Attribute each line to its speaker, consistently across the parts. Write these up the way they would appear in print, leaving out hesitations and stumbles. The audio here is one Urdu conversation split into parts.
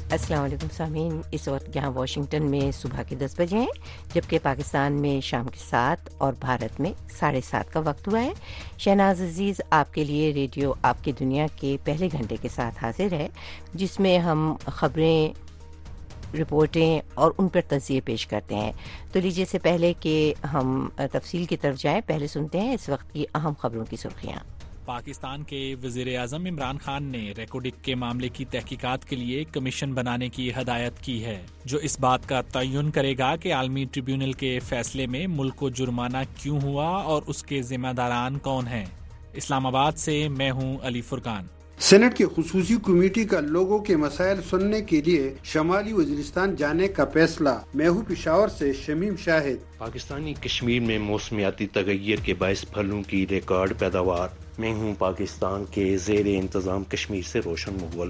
Speaker 1: السلام علیکم سامعین، اس وقت یہاں واشنگٹن میں صبح کے 10 بجے ہیں، جبکہ پاکستان میں شام کے 7 اور بھارت میں 7:30 کا وقت ہوا ہے۔ شہناز عزیز آپ کے لیے ریڈیو آپ کی دنیا کے پہلے گھنٹے کے ساتھ حاضر ہے، جس میں ہم خبریں، رپورٹیں اور ان پر تجزیے پیش کرتے ہیں۔ تو لیجیے سے پہلے کہ ہم تفصیل کی طرف جائیں، پہلے سنتے ہیں اس وقت کی اہم خبروں کی سرخیاں۔
Speaker 2: پاکستان کے وزیر اعظم عمران خان نے ریکوڈک کے معاملے کی تحقیقات کے لیے کمیشن بنانے کی ہدایت کی ہے، جو اس بات کا تعین کرے گا کہ عالمی ٹریبیونل کے فیصلے میں ملک کو جرمانہ کیوں ہوا اور اس کے ذمہ داران کون ہیں۔ اسلام آباد سے میں ہوں علی فرقان۔
Speaker 3: سینٹ کی خصوصی کمیٹی کا لوگوں کے مسائل سننے کے لیے شمالی وزیرستان جانے کا فیصلہ۔ میں ہوں پشاور سے شمیم شاہد۔
Speaker 4: پاکستانی کشمیر میں موسمیاتی تغیر کے باعث پھلوں کی ریکارڈ پیداوار۔ میں ہوں پاکستان کے زیر انتظام کشمیر سے روشن مغل۔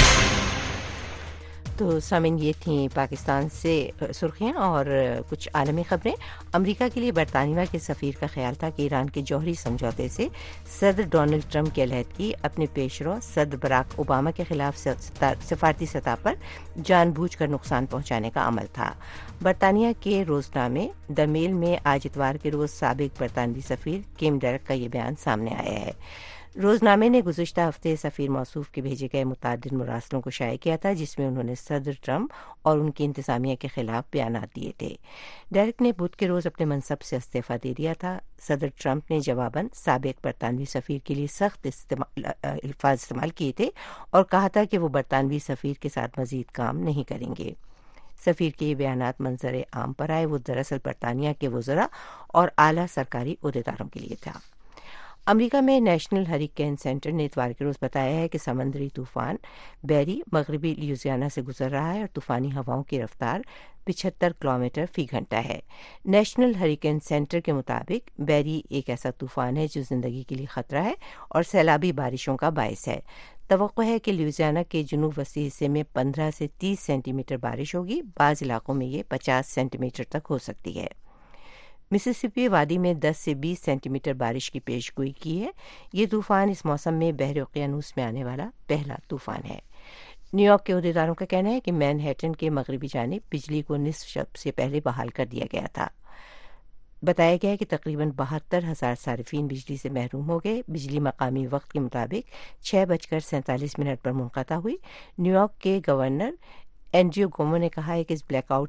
Speaker 1: تو سامعین، یہ تھیں پاکستان سے سرخیاں اور کچھ عالمی خبریں۔ امریکہ کے لیے برطانیہ کے سفیر کا خیال تھا کہ ایران کے جوہری سمجھوتے سے صدر ڈونلڈ ٹرمپ کی علیحدگی اپنے پیشرو صدر براک اوباما کے خلاف سفارتی سطح پر جان بوجھ کر نقصان پہنچانے کا عمل تھا۔ برطانیہ کے روزنامے دی میل میں آج اتوار کے روز سابق برطانوی سفیر کیم ڈیرک کا یہ بیان سامنے آیا ہے۔ روزنامے نے گزشتہ ہفتے سفیر موصوف کے بھیجے گئے متعدد مراسلوں کو شائع کیا تھا، جس میں انہوں نے صدر ٹرمپ اور ان کی انتظامیہ کے خلاف بیانات دیے تھے۔ ڈیرک نے بدھ کے روز اپنے منصب سے استعفیٰ دے دیا تھا۔ صدر ٹرمپ نے جواباً سابق برطانوی سفیر کے لیے سخت الفاظ استعمال کیے تھے اور کہا تھا کہ وہ برطانوی سفیر کے ساتھ مزید کام نہیں کریں گے۔ سفیر کے یہ بیانات منظر عام پر آئے، وہ دراصل برطانیہ کے وزراء اور اعلیٰ سرکاری عہدیداروں کے لیے تھا۔ امریکہ میں نیشنل ہریکین سینٹر نے اتوار کے روز بتایا ہے کہ سمندری طوفان بیری مغربی لیوزیانا سے گزر رہا ہے اور طوفانی ہواؤں کی رفتار 75 کلومیٹر فی گھنٹہ ہے۔ نیشنل ہریکین سینٹر کے مطابق بیری ایک ایسا طوفان ہے جو زندگی کے لیے خطرہ ہے اور سیلابی بارشوں کا باعث ہے۔ توقع ہے کہ لیوزیانا کے جنوب وسطی حصے میں 15 سے 30 سینٹی میٹر بارش ہوگی، بعض علاقوں میں یہ 50 سینٹی میٹر تک ہو سکتی ہے۔ مسیسپی وادی میں 10 سے 20 سینٹی میٹر بارش کی پیش گوئی کی ہے۔ یہ طوفان اس موسم میں بحر اوقیانوس میں آنے والا پہلا طوفان ہے۔ نیو یارک کے عہدیداروں کا کہنا ہے کہ مین ہیٹن کے مغربی جانب بجلی کو نصف شب سے پہلے بحال کر دیا گیا تھا۔ بتایا گیا ہے کہ تقریباً 72,000 صارفین بجلی سے محروم ہو گئے۔ بجلی مقامی وقت کے مطابق 6:47 پر منقطع ہوئی۔ نیو یارک کے گورنر اینڈریو گومو نے کہا ہے کہ اس بلیک آؤٹ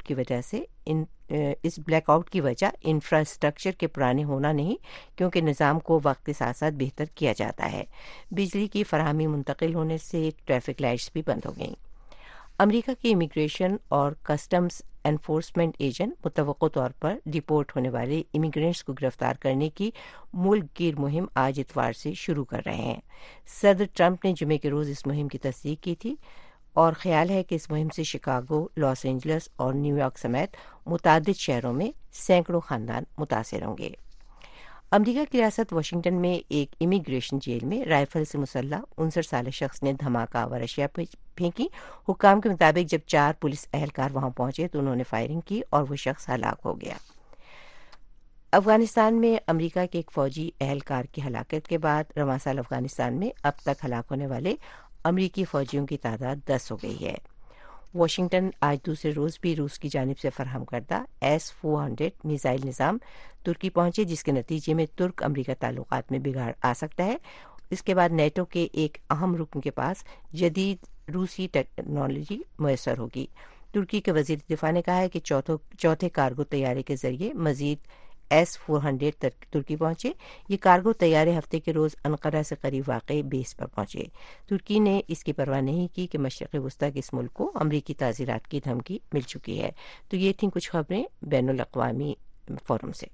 Speaker 1: کی وجہ انفراسٹرکچر کے پرانے ہونا نہیں، کیونکہ نظام کو وقت کے ساتھ ساتھ بہتر کیا جاتا ہے۔ بجلی کی فراہمی منتقل ہونے سے ٹریفک لائٹس بھی بند ہو گئیں۔ امریکہ کے امیگریشن اور کسٹمز انفورسمنٹ ایجنٹ متوقع طور پر ڈپورٹ ہونے والے امیگرینٹس کو گرفتار کرنے کی ملک گیر مہم آج اتوار سے شروع کر رہے ہیں۔ صدر ٹرمپ نے جمعے کے روز اس مہم کی تصدیق کی تھی اور خیال ہے کہ اس مہم سے شکاگو، لاس اینجلس اور نیو یارک سمیت متعدد شہروں میں سینکڑوں خاندان متاثر ہوں گے۔ امریکہ کی ریاست واشنگٹن میں ایک امیگریشن جیل میں رائفل سے مسلح 59 سالہ شخص نے دھماکہ آور اشیاء پھینکی۔ حکام کے مطابق جب 4 پولیس اہلکار وہاں پہنچے تو انہوں نے فائرنگ کی اور وہ شخص ہلاک ہو گیا۔ افغانستان میں امریکہ کے ایک فوجی اہلکار کی ہلاکت کے بعد رواں سال افغانستان میں اب تک ہلاک ہونے والے امریکی فوجیوں کی تعداد 10 ہو گئی ہے۔ واشنگٹن آج دوسرے روز بھی روس کی جانب سے فراہم کردہ S-400 میزائل نظام ترکی پہنچے، جس کے نتیجے میں ترک امریکہ تعلقات میں بگاڑ آ سکتا ہے۔ اس کے بعد نیٹو کے ایک اہم رکن کے پاس جدید روسی ٹیکنالوجی میسر ہوگی۔ ترکی کے وزیر دفاع نے کہا ہے کہ چوتھے کارگو طیارے کے ذریعے مزید S-400 ترکی پہنچے۔ یہ کارگو طیارے ہفتے کے روز انقرہ سے قریب واقع بیس پر پہنچے۔ ترکی نے اس کی پرواہ نہیں کی کہ مشرق وسطی کے اس ملک کو امریکی تعزیرات کی دھمکی مل چکی ہے۔ تو یہ تھیں کچھ خبریں بین الاقوامی فورم سے۔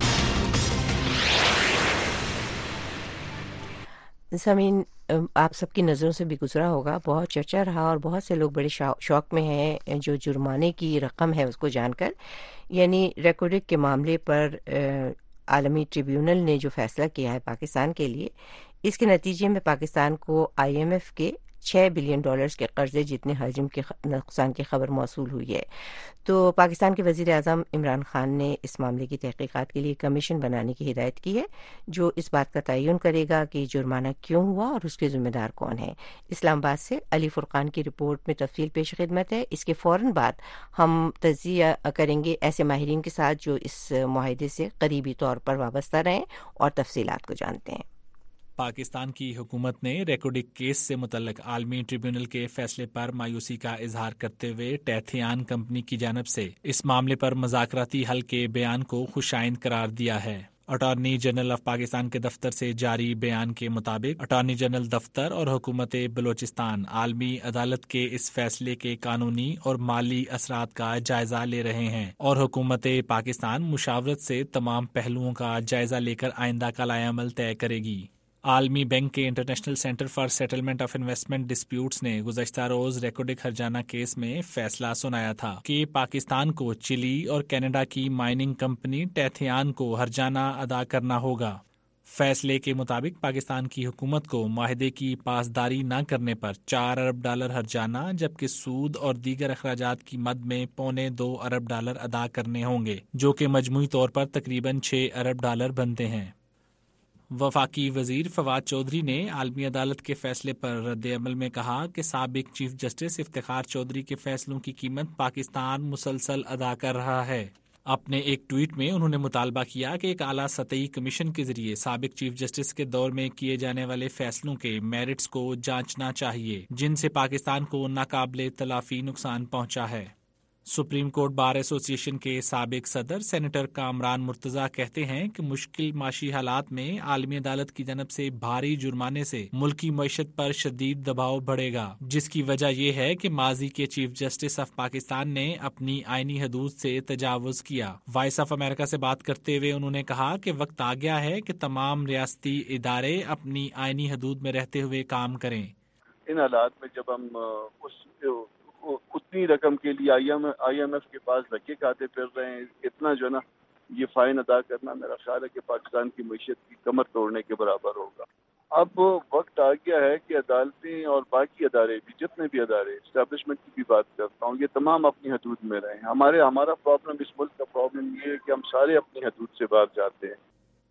Speaker 1: سامعین، آپ سب کی نظروں سے بھی گزرا ہوگا، بہت چرچا رہا اور بہت سے لوگ بڑے شوق میں ہیں جو جرمانے کی رقم ہے اس کو جان کر، یعنی ریکوڈک کے معاملے پر عالمی ٹریبیونل نے جو فیصلہ کیا ہے پاکستان کے لیے، اس کے نتیجے میں پاکستان کو IMF کے $6 بلین کے قرضے جتنے حجم کے نقصان کی خبر موصول ہوئی ہے۔ تو پاکستان کے وزیر اعظم عمران خان نے اس معاملے کی تحقیقات کے لیے کمیشن بنانے کی ہدایت کی ہے جو اس بات کا تعین کرے گا کہ جرمانہ کیوں ہوا اور اس کے ذمہ دار کون ہے۔ اسلام آباد سے علی فرقان کی رپورٹ میں تفصیل پیش خدمت ہے۔ اس کے فوراً بعد ہم تجزیہ کریں گے ایسے ماہرین کے ساتھ جو اس معاہدے سے قریبی طور پر وابستہ رہیں اور تفصیلات کو جانتے ہیں۔
Speaker 2: پاکستان کی حکومت نے ریکوڈک کیس سے متعلق عالمی ٹریبیونل کے فیصلے پر مایوسی کا اظہار کرتے ہوئے ٹیتھیان کمپنی کی جانب سے اس معاملے پر مذاکراتی حل کے بیان کو خوش آئند قرار دیا ہے۔ اٹارنی جنرل آف پاکستان کے دفتر سے جاری بیان کے مطابق اٹارنی جنرل دفتر اور حکومت بلوچستان عالمی عدالت کے اس فیصلے کے قانونی اور مالی اثرات کا جائزہ لے رہے ہیں اور حکومت پاکستان مشاورت سے تمام پہلوؤں کا جائزہ لے کر آئندہ کا لائحہ عمل طے کرے گی۔ عالمی بینک کے International Centre for Settlement of Investment Disputes نے گزشتہ روز ریکوڈک ہرجانہ کیس میں فیصلہ سنایا تھا کہ پاکستان کو چلی اور کینیڈا کی مائننگ کمپنی ٹیتھیان کو ہرجانہ ادا کرنا ہوگا۔ فیصلے کے مطابق پاکستان کی حکومت کو معاہدے کی پاسداری نہ کرنے پر $4 ارب ہرجانہ جبکہ سود اور دیگر اخراجات کی مد میں $2.25 ارب ادا کرنے ہوں گے جو کہ مجموعی طور پر تقریباً $6 ارب بنتے ہیں۔ وفاقی وزیر فواد چودھری نے عالمی عدالت کے فیصلے پر رد عمل میں کہا کہ سابق چیف جسٹس افتخار چودھری کے فیصلوں کی قیمت پاکستان مسلسل ادا کر رہا ہے۔ اپنے ایک ٹویٹ میں انہوں نے مطالبہ کیا کہ ایک اعلیٰ سطحی کمیشن کے ذریعے سابق چیف جسٹس کے دور میں کیے جانے والے فیصلوں کے میرٹس کو جانچنا چاہیے جن سے پاکستان کو ناقابل تلافی نقصان پہنچا ہے۔ سپریم کورٹ بار ایسوسی ایشن کے سابق صدر سینیٹر کامران مرتضیٰ کہتے ہیں کہ مشکل معاشی حالات میں عالمی عدالت کی جانب سے بھاری جرمانے سے ملکی معیشت پر شدید دباؤ بڑھے گا، جس کی وجہ یہ ہے کہ ماضی کے چیف جسٹس آف پاکستان نے اپنی آئینی حدود سے تجاوز کیا۔ وائس آف امریکہ سے بات کرتے ہوئے انہوں نے کہا کہ وقت آ گیا ہے کہ تمام ریاستی ادارے اپنی آئینی حدود میں رہتے ہوئے کام کریں۔
Speaker 5: ان حالات میں جب ہم اتنی رقم کے لیے آئی ایم ایف کے پاس دھکے کھاتے پھر رہے ہیں، اتنا جو نا یہ فائن ادا کرنا میرا خیال ہے کہ پاکستان کی معیشت کی کمر توڑنے کے برابر ہوگا۔ اب وقت آ گیا ہے کہ عدالتیں اور باقی ادارے بھی، جتنے بھی ادارے، اسٹیبلشمنٹ کی بھی بات کرتا ہوں، یہ تمام اپنی حدود میں رہیں۔ ہمارا پرابلم، اس ملک کا پرابلم یہ ہے کہ ہم سارے اپنی حدود سے باہر جاتے ہیں۔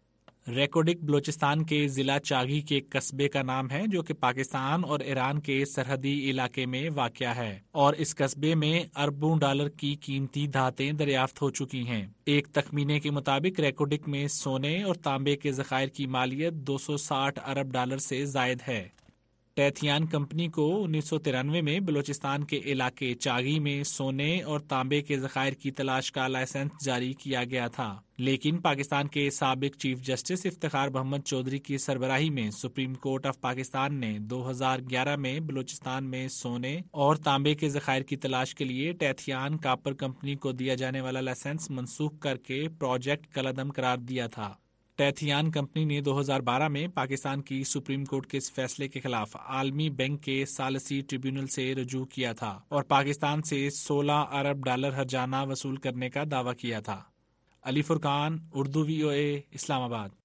Speaker 2: ریکوڈک بلوچستان کے ضلع چاغی کے قصبے کا نام ہے جو کہ پاکستان اور ایران کے سرحدی علاقے میں واقع ہے، اور اس قصبے میں اربوں ڈالر کی قیمتی دھاتیں دریافت ہو چکی ہیں۔ ایک تخمینے کے مطابق ریکوڈک میں سونے اور تانبے کے ذخائر کی مالیت $260 ارب سے زائد ہے۔ ٹیتھیان کمپنی کو 1993 میں بلوچستان کے علاقے چاغی میں سونے اور تانبے کے ذخائر کی تلاش کا لائسنس جاری کیا گیا تھا، لیکن پاکستان کے سابق چیف جسٹس افتخار محمد چودھری کی سربراہی میں سپریم کورٹ آف پاکستان نے 2011 میں بلوچستان میں سونے اور تانبے کے ذخائر کی تلاش کے لیے ٹیتھیان کاپر کمپنی کو دیا جانے والا لائسنس منسوخ کر کے پروجیکٹ کالعدم قرار دیا تھا۔ ٹیتھیان کمپنی نے 2012 میں پاکستان کی سپریم کورٹ کے اس فیصلے کے خلاف عالمی بینک کے ثالثی ٹریبیونل سے رجوع کیا تھا اور پاکستان سے $16 ارب ہرجانہ وصول کرنے کا دعویٰ کیا تھا۔ علی فرقان، اردو VOA، اسلام آباد۔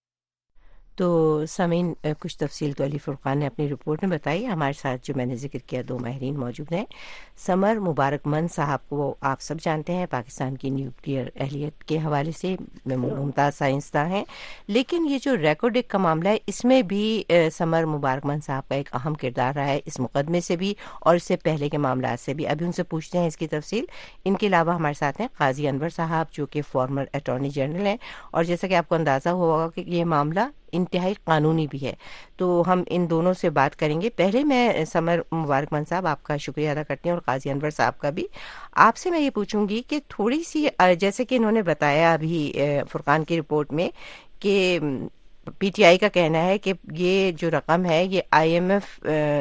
Speaker 1: تو سامعین، کچھ تفصیل تو علی فرقان نے اپنی رپورٹ میں بتائی۔ ہمارے ساتھ جو میں نے ذکر کیا 2 ماہرین موجود ہیں۔ سمر مبارک من صاحب کو آپ سب جانتے ہیں، پاکستان کی نیوکلیئر اہلیت کے حوالے سے ممتاز سائنسداں ہیں، لیکن یہ جو ریکوڈک کا معاملہ ہے اس میں بھی سمر مبارک من صاحب کا ایک اہم کردار رہا ہے، اس مقدمے سے بھی اور اس سے پہلے کے معاملات سے بھی۔ ابھی ان سے پوچھتے ہیں اس کی تفصیل۔ ان کے علاوہ ہمارے ساتھ ہیں قاضی انور صاحب جو کہ فارمر اٹارنی جنرل ہیں، اور جیسا کہ آپ کو اندازہ ہوا ہوگا کہ یہ معاملہ انتہائی قانونی بھی ہے، تو ہم ان دونوں سے بات کریں گے۔ پہلے میں سمر مبارک من صاحب آپ کا شکریہ ادا کرتی ہوں، اور قاضی انور صاحب کا بھی۔ آپ سے میں یہ پوچھوں گی کہ تھوڑی سی، جیسے کہ انہوں نے بتایا ابھی فرقان کی رپورٹ میں کہ PTI کا کہنا ہے کہ یہ جو رقم ہے یہ IMF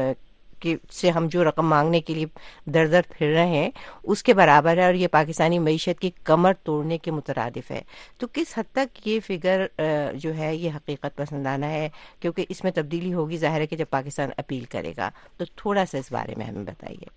Speaker 1: سے ہم جو رقم مانگنے کے لیے در در پھر رہے ہیں اس کے برابر ہے، اور یہ پاکستانی معیشت کی کمر توڑنے کے مترادف ہے۔ تو کس حد تک یہ فگر جو ہے یہ حقیقت پسندانہ ہے؟ کیونکہ اس میں تبدیلی ہوگی، ظاہر ہے کہ جب پاکستان اپیل کرے گا، تو تھوڑا سا اس بارے میں ہمیں بتائیے۔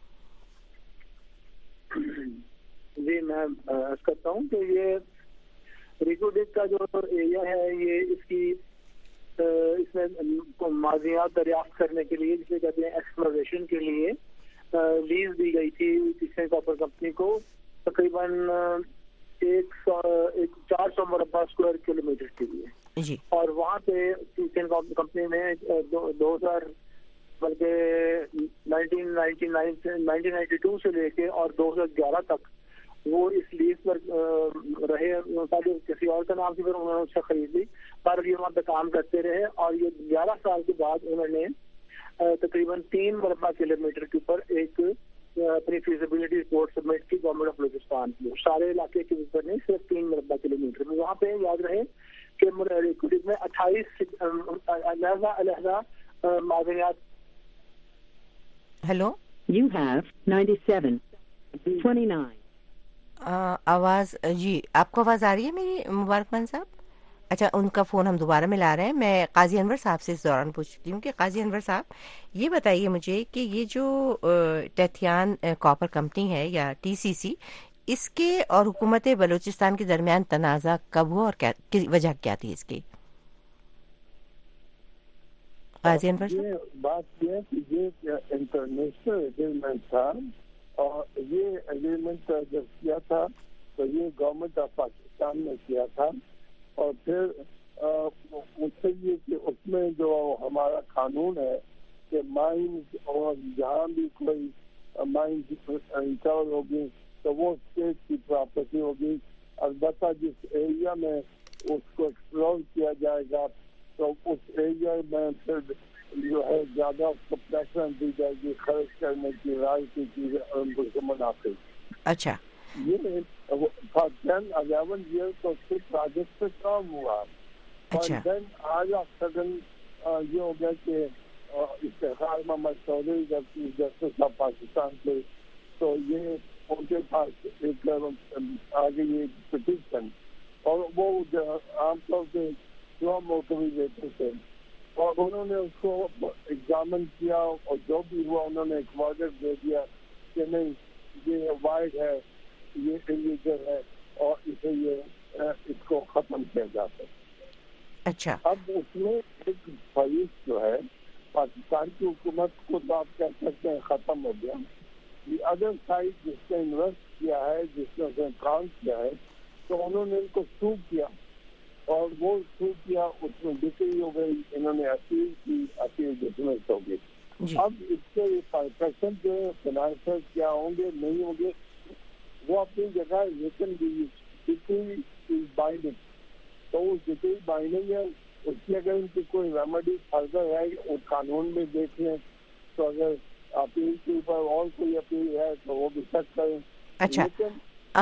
Speaker 6: جی، میں عرض کرتا ہوں کہ یہ ریکوڈک کا جو ایریا ہے، یہ اس کی اس میں معدنیات دریافت کرنے کے لیے، جسے کہتے ہیں ایکسپلوریشن کے لیے، لیز دی گئی تھی ٹیسن کاپر کمپنی کو تقریباً 400 مربع اسکوائر کلومیٹر کے لیے
Speaker 1: جی. اور
Speaker 6: وہاں پہ ٹیسن کمپنی نے 1992 سے لے کے اور 2011 تک وہ اس لیز پر رہے. پہلے کسی اور کا نام سے پھر انہوں نے اس سے خرید لی، پر یہ وہاں پہ کام کرتے رہے اور یہ 11 سال کے بعد انہوں نے تقریباً 3 مربع کلومیٹر کے اوپر ایک اپنی فیزیبلٹی رپورٹ سبمٹ کی گورنمنٹ آف بلوچستان کی. سارے علاقے کے اوپر نہیں، صرف 3 مربع کلومیٹر میں. وہاں پہ یاد رہے کہ میں 28 علیحدہ معدنیات.
Speaker 1: Hello,
Speaker 7: You have 97.29.
Speaker 1: آواز جی، آپ کو آواز آ رہی ہے میری مبارکمان صاحب؟ اچھا، ان کا فون ہم دوبارہ ملا رہے ہیں. میں قاضی انور صاحب سے اس دوران پوچھتی ہوں کہ قاضی انور صاحب یہ بتائیے مجھے کہ یہ جو ٹیتھیان کاپر کمپنی ہے یا TCC، اس کے اور حکومت بلوچستان کے درمیان تنازع کب ہوا اور وجہ کیا تھی اس کی؟ قاضی انور صاحب،
Speaker 8: یہ بات یہ ہے کہ یہ انٹرنیشنل ایگریمنٹ تھا، اور یہ ایگریمنٹ جب کیا تھا تو یہ گورنمنٹ آف پاکستان نے کیا تھا. اور پھر اس سے یہ کہ اس میں جو ہمارا قانون ہے کہ مائنز اور جہاں بھی کوئی مائنز ریکور ہوگی تو وہ اسٹیٹ کی پراپرٹی ہوگی. البتہ جس ایریا میں اس کو ایکسپلور کیا جائے گا تو اس ایریا میں پھر جو ہے زیادہ اس کو پریفرنس دی جائے گی خرچ کرنے کی، رائے کی چیزیں اور ان کو منافع.
Speaker 1: اچھا،
Speaker 8: یہ 11 ایئر تو اس کے پروجیکٹ پہ کام ہوا. اور دین آج سڈن یہ ہو گیا کہ افتخار محمد چودھری جسٹس آف پاکستان کے، تو یہ ان کے پاس ایک آگے یہ پٹیشن، اور وہ عام طور پہ جو موقعی دیتے تھے اور انہوں نے اس کو ایگزامن کیا اور جو بھی ہوا انہوں نے ایک ورڈکٹ دے دیا کہ نہیں یہ وائڈ ہے، یہ انلیگل ہے اور اسے یہ اس کو ختم کیا جاتا ہے.
Speaker 1: اچھا،
Speaker 8: اب اس میں ایک فریق جو ہے پاکستان کی حکومت کو تو آپ کہہ سکتے ہیں ختم ہو گیا. دی ادر سائڈ جس نے انویسٹ کیا ہے، جس نے اسے کام کیا ہے، تو انہوں نے ان کو سو کیا اور وہ سو کیا، اس میں بکری ہو گئی، انہوں نے اپیل کی، اپیل ڈسمس ہو گئی. اب اس کے پرکشن جو فائنانسر کیا ہوں گے نہیں ہوں گے وہ اپنی جگہ، لیکن بکری بائنڈنگ، تو وہ بکری بائنڈنگ ہے. اس کی اگر ان کی کوئی ریمیڈی فردر ہے اور قانون میں دیکھ لیں تو اگر اپیل کے اوپر اور کوئی اپیل ہے تو وہ بھی سیٹ کریں. لیکن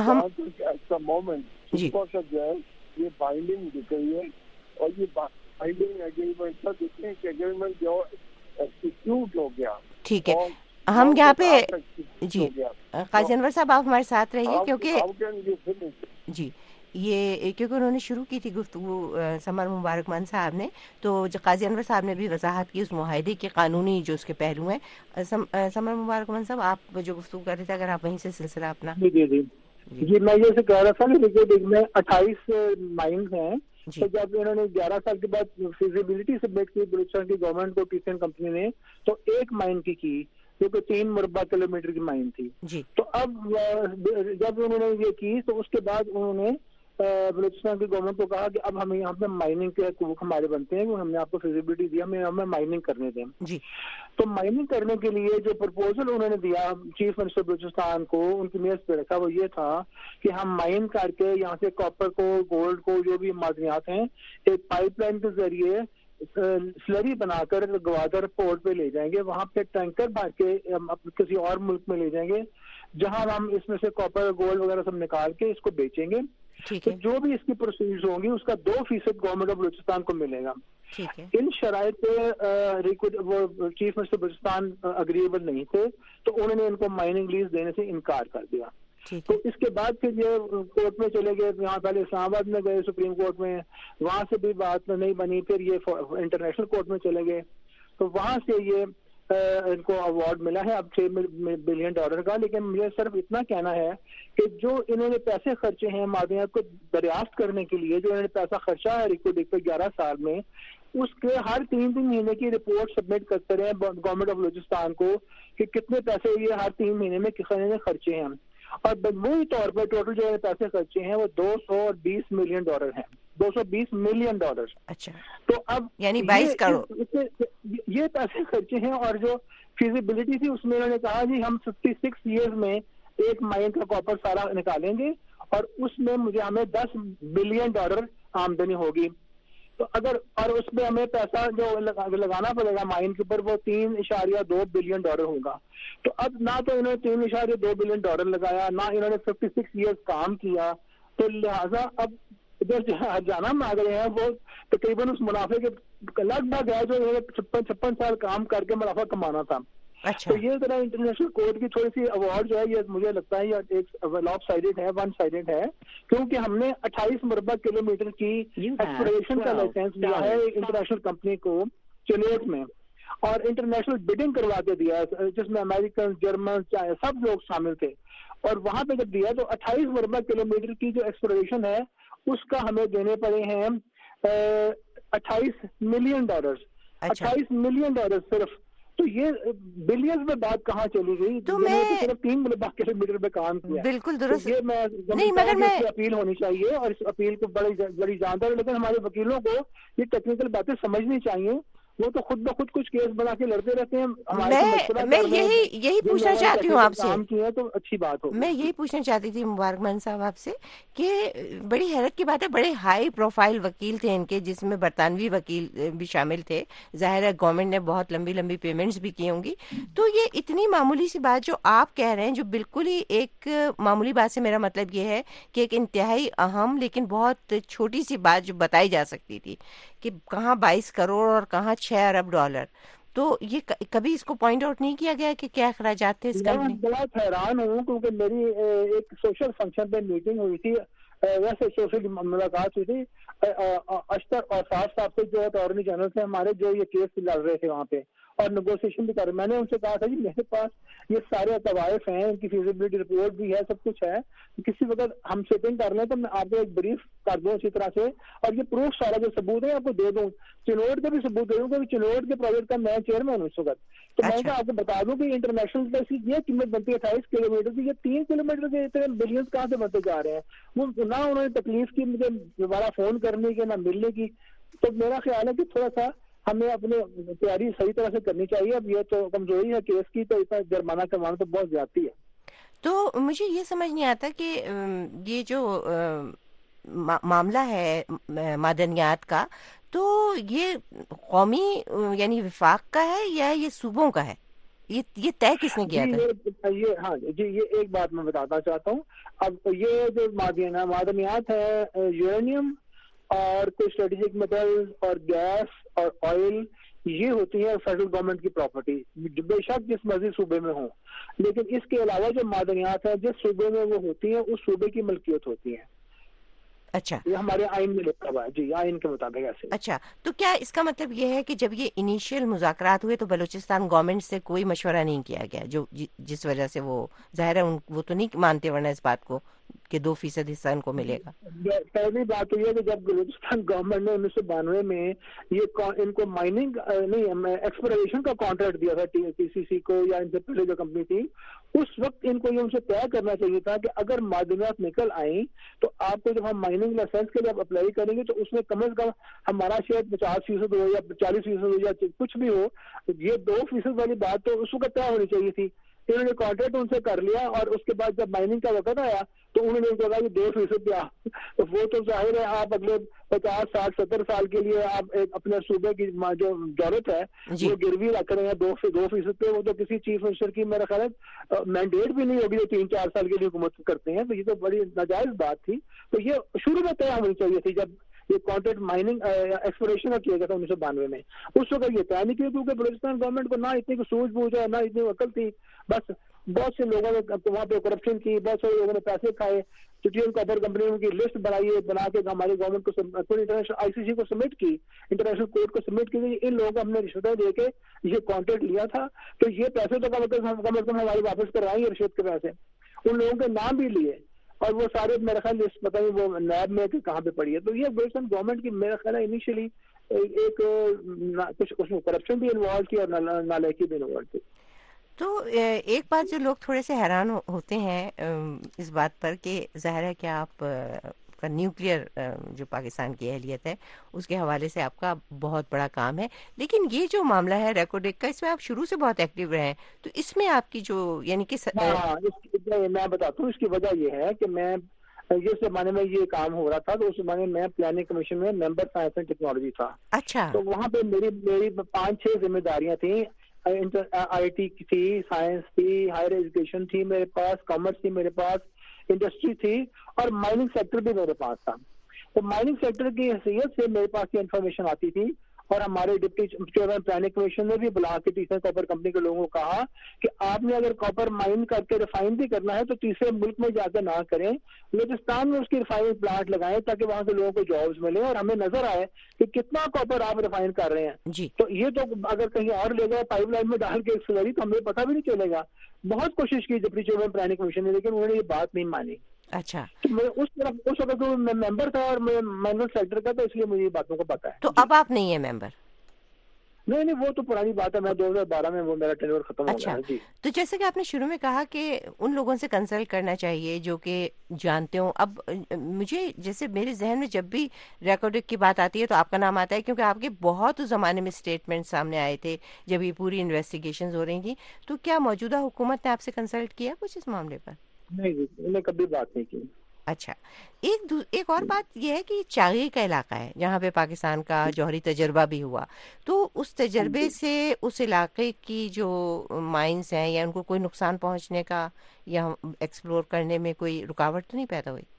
Speaker 8: ایٹ دا مومنٹ اس کو جو ہے یہ بائنڈنگ دکھ رہی ہے، اور یہ بائنڈنگ ایگریمنٹ کا دیکھیں کہ ایگریمنٹ جو ایکسیکیوٹ ہو گیا.
Speaker 1: ٹھیک ہے، ہم یہاں پہ جی قاضی انور صاحب آپ ہمارے ساتھ رہیے، کیونکہ جی یہ کیونکہ انہوں نے شروع کی تھی گفتگو سمر مبارکمان صاحب نے، تو قاضی انور صاحب نے بھی وضاحت کی اس معاہدے کے قانونی جو اس کے پہلو ہیں. سمر مبارکمان صاحب آپ جو گفتگو کر رہے تھے، اگر آپ وہیں سے سلسلہ اپنا.
Speaker 6: جی میں یہ کہہ رہا تھا کہ میں 28 مائنز ہیں، تو جب انہوں نے 11 سال کے بعد فیزیبلٹی سبمٹ کی بلوچستان کی گورنمنٹ کو ٹیسن کمپنی نے، تو ایک مائن کی جو کہ 3 مربع کلومیٹر کی مائن تھی. تو اب جب انہوں نے یہ کی تو اس کے بعد انہوں نے بلوچستان کی گورنمنٹ کو کہا کہ اب ہمیں یہاں پہ مائننگ کے حقوق ہمارے بنتے ہیں، ہم نے آپ کو فیزیبلٹی دیا، ہمیں مائننگ کرنے دیں. تو مائننگ کرنے کے لیے جو پرپوزل انہوں نے دیا چیف منسٹر بلوچستان کو، ان کی میز پہ رکھا، وہ یہ تھا کہ ہم مائن کر کے یہاں سے کاپر کو، گولڈ کو، جو بھی معدنیات ہیں، ایک پائپ لائن کے ذریعے سلری بنا کر گوادر پورٹ پہ لے جائیں گے، وہاں پہ ٹینکر بھر کے کسی اور ملک میں لے جائیں گے، جہاں ہم اس میں سے کاپر، گولڈ وغیرہ سب نکال کے اس کو بیچیں گے. تو جو بھی اس کی پروسیڈز ہوں گی اس کا 2% گورنمنٹ آف بلوچستان کو ملے گا. ان شرائط پہ وہ چیف منسٹر بلوچستان اگریبل نہیں تھے، تو انہوں نے ان کو مائننگ لیز دینے سے انکار کر دیا. تو اس کے بعد پھر یہ کورٹ میں چلے گئے، یہاں پہلے اسلام آباد میں گئے سپریم کورٹ میں، وہاں سے بھی بات نہیں بنی، پھر یہ انٹرنیشنل کورٹ میں چلے گئے، تو وہاں سے یہ ان کو ایوارڈ ملا ہے اب $6 بلین کا. لیکن مجھے صرف اتنا کہنا ہے کہ جو انہوں نے پیسے خرچے ہیں معدنیات کو دریافت کرنے کے لیے، جو انہوں نے پیسہ خرچا ہے ریکوڈک پہ 11 سال میں، اس کے ہر 3 مہینے کی رپورٹ سبمٹ کرتے رہے گورنمنٹ آف بلوچستان کو کہ کتنے پیسے یہ ہر 3 مہینے میں کسانے نے خرچے ہیں, اور مجموعی طور پر ٹوٹل جو پیسے خرچے ہیں وہ $220 ملین ہیں, $220 ملین.
Speaker 1: اچھا,
Speaker 6: تو اب
Speaker 1: یعنی 22 کروڑ
Speaker 6: یہ پیسے خرچے ہیں. اور جو فیزیبلٹی تھی اس میں انہوں نے کہا جی ہم 56 ایئرز میں ایک مائن کا کاپر سارا نکالیں گے اور اس میں ہمیں $10 بلین آمدنی ہوگی. تو اگر اور اس میں ہمیں پیسہ جو لگانا پڑے گا مائن کے اوپر وہ $3.2 بلین ہوگا. تو اب نہ تو انہوں نے $3.2 بلین لگایا, نہ انہوں نے 56 ایئرز کام کیا, تو لہٰذا اب ادھر جانا مانگ رہے ہیں وہ تقریباً اس منافع کے لگ بھگ ہے جو انہوں نے 56 سال کام کر کے منافع کمانا تھا.
Speaker 1: اچھا,
Speaker 6: تو یہ ذرا انٹرنیشنل کورٹ کی تھوڑی سی ایوارڈ جو ہے یہ مجھے لگتا ہے یہ ایک لاپ سائڈڈ ہے, ون سائڈڈ ہے, کیونکہ ہم نے 28 مربع کلومیٹر کی ایکسپلوریشن کا لائسنس دیا ہے انٹرنیشنل کمپنی کو چنوٹ میں, اور انٹرنیشنل بڈنگ کروا کے دیا جس میں امریکن, جرمن, چاہے سب لوگ شامل تھے. اور وہاں پہ جب دیا تو 28 مربع کلومیٹر کی جو ایکسپلوریشن ہے اس کا ہمیں دینے پڑے ہیں $28 ملین. $28 ملین صرف. تو یہ بلینز میں بات کہاں چلی گئی؟
Speaker 1: تو میں
Speaker 6: صرف 3 مربع کلومیٹر پہ کام کیا.
Speaker 1: بالکل درست.
Speaker 6: یہ میں اپیل ہونی چاہیے اور اس اپیل کو بڑی جاندار, لیکن ہمارے وکیلوں کو یہ ٹیکنیکل باتیں سمجھنی چاہیے. وہ تو خود بخود کچھ کیس بنا کے لڑتے رہتے ہیں.
Speaker 1: میں یہی پوچھنا چاہتی ہوں آپ سے,
Speaker 6: تو اچھی بات ہو.
Speaker 1: میں یہی پوچھنا چاہتی تھی مبارک مان صاحب آپ سے کہ بڑی حیرت کی بات ہے, بڑے ہائی پروفائل وکیل تھے ان کے, جس میں برطانوی وکیل بھی شامل تھے. ظاہر ہے گورنمنٹ نے بہت لمبی پیمنٹس بھی کی ہوں گی. تو یہ اتنی معمولی سی بات جو آپ کہہ رہے ہیں, جو بالکل ہی ایک معمولی بات سے میرا مطلب یہ ہے کہ ایک انتہائی اہم لیکن بہت چھوٹی سی بات جو بتائی جا سکتی تھی کہ کہاں 22 کروڑ اور کہاں $6 ارب, تو یہ کبھی اس کو پوائنٹ آؤٹ نہیں کیا گیا کہ کیا اخراجات تھے اس کا؟
Speaker 6: میں بہت حیران ہوں کیونکہ میری ایک سوشل فنکشن پہ میٹنگ ہوئی تھی, ویسے سوشل ملاقات ہوئی تھی اشتر اور صاحب سے جو اٹارنی جنرل سے ہمارے, جو یہ کیس لڑ رہے تھے وہاں پہ اور نیگوشیشن بھی کر رہے. میں نے ان سے کہا تھا جی میرے پاس یہ سارے طوائف ہیں, ان کی فیزیبلٹی رپورٹ بھی ہے, سب کچھ ہے, کسی وقت ہم سیٹنگ کر لیں تو میں آپ کو ایک بریف کر دوں اسی طرح سے, اور یہ پروف سارا جو ثبوت ہے آپ کو دے دوں. چنوٹ کے بھی ثبوت دے دوں کہ چنوٹ کے پروجیکٹ کا میں چیئرمین ہوں اس وقت. تو میں آپ کو بتا دوں کہ انٹرنیشنل یہ قیمت بنتی ہے 28 کلومیٹر کی, یہ 3 کلومیٹر کے اتنے بلینز کہاں سے بنتے جا رہے ہیں. وہ نہ انہوں نے تکلیف کی مجھے دوبارہ فون کرنے کی, نہ ملنے کی. تو میرا خیال ہے کہ تھوڑا سا ہمیں اپنے تیاری صحیح طرح سے کرنی چاہیے. اب یہ تو کمزوری ہے کیس کی, تو اتنا جرمانہ کروانا تو بہت زیادتی ہے.
Speaker 1: تو مجھے یہ سمجھ نہیں آتا کہ یہ جو معاملہ ہے معدنیات کا, تو یہ قومی یعنی وفاق کا ہے یا یہ صوبوں کا ہے؟ یہ طے کس نے کیا تھا؟
Speaker 6: ہاں جی, یہ ایک بات میں بتانا چاہتا ہوں. اب یہ جو معدنیات ہے, یورینیم اور کوئی اسٹریٹجک میٹلز اور گیس اور آئل, یہ ہوتی ہے فیڈرل گورنمنٹ کی پراپرٹی, بے شک جس مرضی صوبے میں ہوں. لیکن اس کے علاوہ جو معدنیات ہیں جس صوبے میں وہ ہوتی ہیں اس صوبے کی ملکیت ہوتی ہیں.
Speaker 1: اچھا,
Speaker 6: یہ ہمارے آئین میں لکھا ہوا ہے جی, آئین کے مطابق ایسے.
Speaker 1: اچھا, تو کیا اس کا مطلب یہ ہے کہ جب یہ انیشیل مذاکرات ہوئے تو بلوچستان گورنمنٹ سے کوئی مشورہ نہیں کیا گیا, جو جس وجہ سے وہ ظاہر ہے وہ تو نہیں مانتے ورنہ اس بات کو کہ 2% حصہ ان کو ملے گا؟
Speaker 6: پہلی بات تو یہ کہ جب بلوچستان گورنمنٹ نے 1992 میں یہ ان کو مائننگ نہیں ایکسپلوریشن کا کانٹریکٹ دیا تھا ٹی سی سی کو یا ان سے پہلے جو کمپنی تھی, اس وقت ان کو یہ ان سے طے کرنا چاہیے تھا کہ اگر معدنیات نکل آئیں تو آپ کو جب ہم مائننگ لائسنس کے لیے آپ اپلائی کریں گے تو اس میں کم از کم ہمارا شیئر 50% ہو یا 40% ہو یا کچھ بھی ہو, یہ 2% والی بات تو اس وقت طے ہونی چاہیے تھی. انہوں نے کانٹریکٹ ان سے کر لیا اور اس کے بعد جب مائننگ کا وقت آیا تو انہوں نے کہا کہ 2% پہ تو وہ تو ظاہر ہے آپ اگلے 50 60 70 سال کے لیے آپ اپنے صوبے کی جو دولت ہے وہ گروی رکھ رہے ہیں 2% پہ. وہ تو کسی چیف منسٹر کی میرا خیال ہے مینڈیٹ بھی نہیں ہوگی جو 3-4 سال کے لیے حکومت کرتے ہیں. تو یہ تو بڑی ناجائز بات تھی. تو یہ شروع میں طے ہونی چاہیے تھی جب یہ کانٹریکٹ مائننگ ایکسپلوریشن کا کیا گیا تھا 1992 میں. اس وقت یہ طے نہیں کیا کیونکہ بلوچستان گورنمنٹ کو نہ اتنی کوئی سوجھ بوجھ ہے نہ اتنی عقل تھی. بس بہت سے لوگوں نے وہاں پہ کرپشن کی, بہت سارے لوگوں نے پیسے کھائے. چٹین کاپر کمپنیوں کی لسٹ بنا کے ہماری گورنمنٹ کو انٹرنیشنل آئی سی سی کو سبمٹ کی, انٹرنیشنل کورٹ کو سبمٹ کی. ان لوگوں کو ہم نے رشوتیں دے کے یہ کانٹریکٹ لیا تھا تو یہ پیسے تو کم از کم ہماری واپس کروائیں گے رشوت کے پیسے. ان لوگوں کے نام بھی لیے اور وہ سارے میرا خیال لسٹ پتہ نہیں وہ نیب میں کہ کہاں پہ پڑی ہے. تو یہ بلوچستان گورنمنٹ کی میرا خیال ہے انیشلی ایک کچھ اس میں کرپشن بھی انوالو تھی اور نالائکی بھی انوالو تھی.
Speaker 1: تو ایک بات جو لوگ تھوڑے سے حیران ہوتے ہیں اس بات پر کہ ظاہر ہے کہ آپ کا نیوکلیئر جو پاکستان کی اہلیت ہے اس کے حوالے سے آپ کا بہت بڑا کام ہے، لیکن یہ جو معاملہ ہے ریکوڈک کا، اس میں آپ شروع سے بہت ایکٹیو رہے ہیں، تو اس میں آپ کی جو یعنی کہ
Speaker 6: میں بتاتا ہوں اس کی وجہ یہ ہے کہ میں جس زمانے میں یہ کام ہو رہا تھا تو اس زمانے میں پلاننگ کمیشن میں ممبر سائنس اینڈ ٹیکنالوجی تھا.
Speaker 1: اچھا. تو
Speaker 6: وہاں پہ میری 5-6 ذمہ داریاں تھیں. آئی ٹی تھی، سائنس تھی، ہائر ایجوکیشن تھی میرے پاس، کامرس تھی میرے پاس، انڈسٹری تھی، اور مائننگ سیکٹر بھی میرے پاس تھا. تو مائننگ سیکٹر کی حیثیت سے میرے پاس یہ انفارمیشن آتی تھی، اور ہمارے ڈپٹی چیئرمین پلاننگ کمیشن نے بھی بلا کے تیسرے کاپر کمپنی کے لوگوں کو کہا کہ آپ نے اگر کاپر مائن کر کے ریفائن بھی کرنا ہے تو تیسرے ملک میں جا کے نہ کریں، بلوچستان میں اس کی ریفائننگ پلانٹ لگائیں تاکہ وہاں کے لوگوں کو جابز ملیں اور ہمیں نظر آئے کہ کتنا کاپر آپ ریفائن کر رہے ہیں.
Speaker 1: جی.
Speaker 6: تو یہ تو اگر کہیں اور لے گئے پائپ لائن میں ڈال کے ایکسلری تو ہمیں پتہ بھی نہیں چلے گا. بہت کوشش کی ڈپٹی چیئرمین پلاننگ کمیشن نے، لیکن انہوں نے یہ بات نہیں مانی.
Speaker 1: اچھا.
Speaker 6: تو میں اس وقت میں ممبر تھا اور میں مینول سیکٹر کا، تو اس لیے مجھے یہ باتوں کو پتا ہے.
Speaker 1: تو اب آپ نہیں ہیں ممبر؟
Speaker 6: نہیں، وہ تو پرانی بات ہے. میں 2012 میں وہ میرا ٹینور ختم ہو گیا. جی.
Speaker 1: تو جیسے کہ آپ نے شروع میں کہا کہ ان لوگوں سے کنسلٹ کرنا چاہیے جو کہ جانتے ہوں. اب مجھے جیسے میرے ذہن میں جب بھی ریکارڈک کی بات آتی ہے تو آپ کا نام آتا ہے، کیونکہ آپ کے بہت اس زمانے میں اسٹیٹمنٹ سامنے آئے تھے جب یہ پوری انویسٹیگیشنز ہو رہی تھیں. تو کیا موجودہ حکومت نے آپ سے کنسلٹ کیا کچھ اس معاملے پر؟
Speaker 6: نہیں، انہوں نے کبھی بات نہیں کی.
Speaker 1: اچھا. ایک اور بات یہ ہے کہ چاغی کا علاقہ ہے جہاں پہ پاکستان کا جوہری تجربہ بھی ہوا، تو اس تجربے سے اس علاقے کی جو مائنز ہیں یا ان کو کوئی نقصان پہنچنے کا یا ایکسپلور کرنے میں کوئی رکاوٹ تو نہیں پیدا ہوئی؟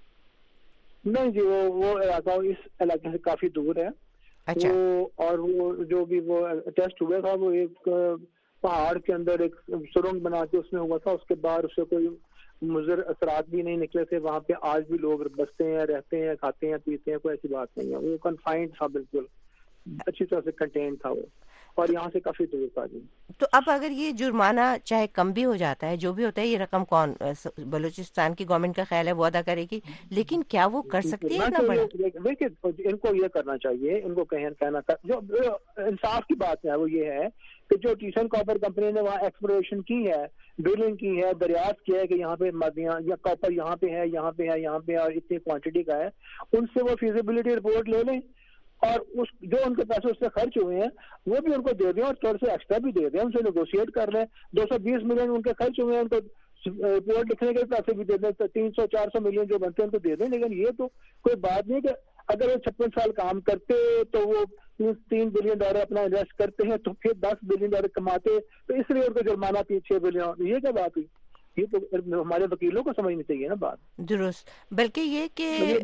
Speaker 6: نہیں جی، وہ علاقہ اس علاقے سے کافی دور ہے.
Speaker 1: اچھا.
Speaker 6: اور وہ جو بھی وہ ٹیسٹ ہوا تھا وہ ایک پہاڑ کے اندر ایک سرنگ بنا کے اس میں ہوا تھا. اس کے بعد اس سے کوئی مضر اثرات بھی نہیں نکلے تھے. وہاں پہ آج بھی لوگ بستے ہیں، رہتے ہیں، کھاتے ہیں، پیتے ہیں، کوئی ایسی بات نہیں ہے. وہ کنفائنڈ تھا، بالکل اچھی طرح سے کنٹین تھا وہ، اور یہاں سے کافی دور تھا. جی.
Speaker 1: تو اب اگر یہ جرمانہ چاہے کم بھی ہو جاتا ہے، جو بھی ہوتا ہے، یہ رقم کون بلوچستان کی گورنمنٹ کا خیال ہے وہ ادا کرے گی، لیکن کیا وہ کر سکتی ہے اتنا بڑا؟
Speaker 6: دیکھیے، ان کو یہ کرنا چاہیے، ان کو کہنا جو انصاف کی بات ہے وہ یہ ہے کہ جو ٹیسن کاپر کمپنی نے وہاں ایکسپلوریشن کی ہے، ڈرلنگ کی ہے، دریافت کیا ہے کہ یہاں پہ مادیاں یا کاپر یہاں پہ ہے، یہاں پہ ہے، یہاں پہ اور اتنی کوانٹٹی کا ہے، ان سے وہ فیزیبلٹی رپورٹ لے لیں، اور جو ان کے پیسے اس سے خرچ ہوئے ہیں وہ بھی ان کو دے دیں، اور تھوڑے سے ایکسٹرا بھی دے دیں، ان سے نیگوشیٹ کر لیں. 220 ملین ان کے خرچ ہوئے ہیں، ان کو رپورٹ لکھنے کے پیسے بھی دے دیں، 300-400 ملین جو بنتے ہیں ان کو دے دیں. لیکن یہ تو کوئی بات نہیں کہ اگر وہ 56 سال کام کرتے تو وہ $3 بلین اپنا انویسٹ کرتے ہیں تو پھر $10 بلین کماتے، تو اس لیے ان کو جرمانہ 6 بلین. یہ کیا بات ہوئی؟ یہ تو ہمارے وکیلوں کو سمجھنی چاہیے نا بات.
Speaker 1: درست. بلکہ یہ کہ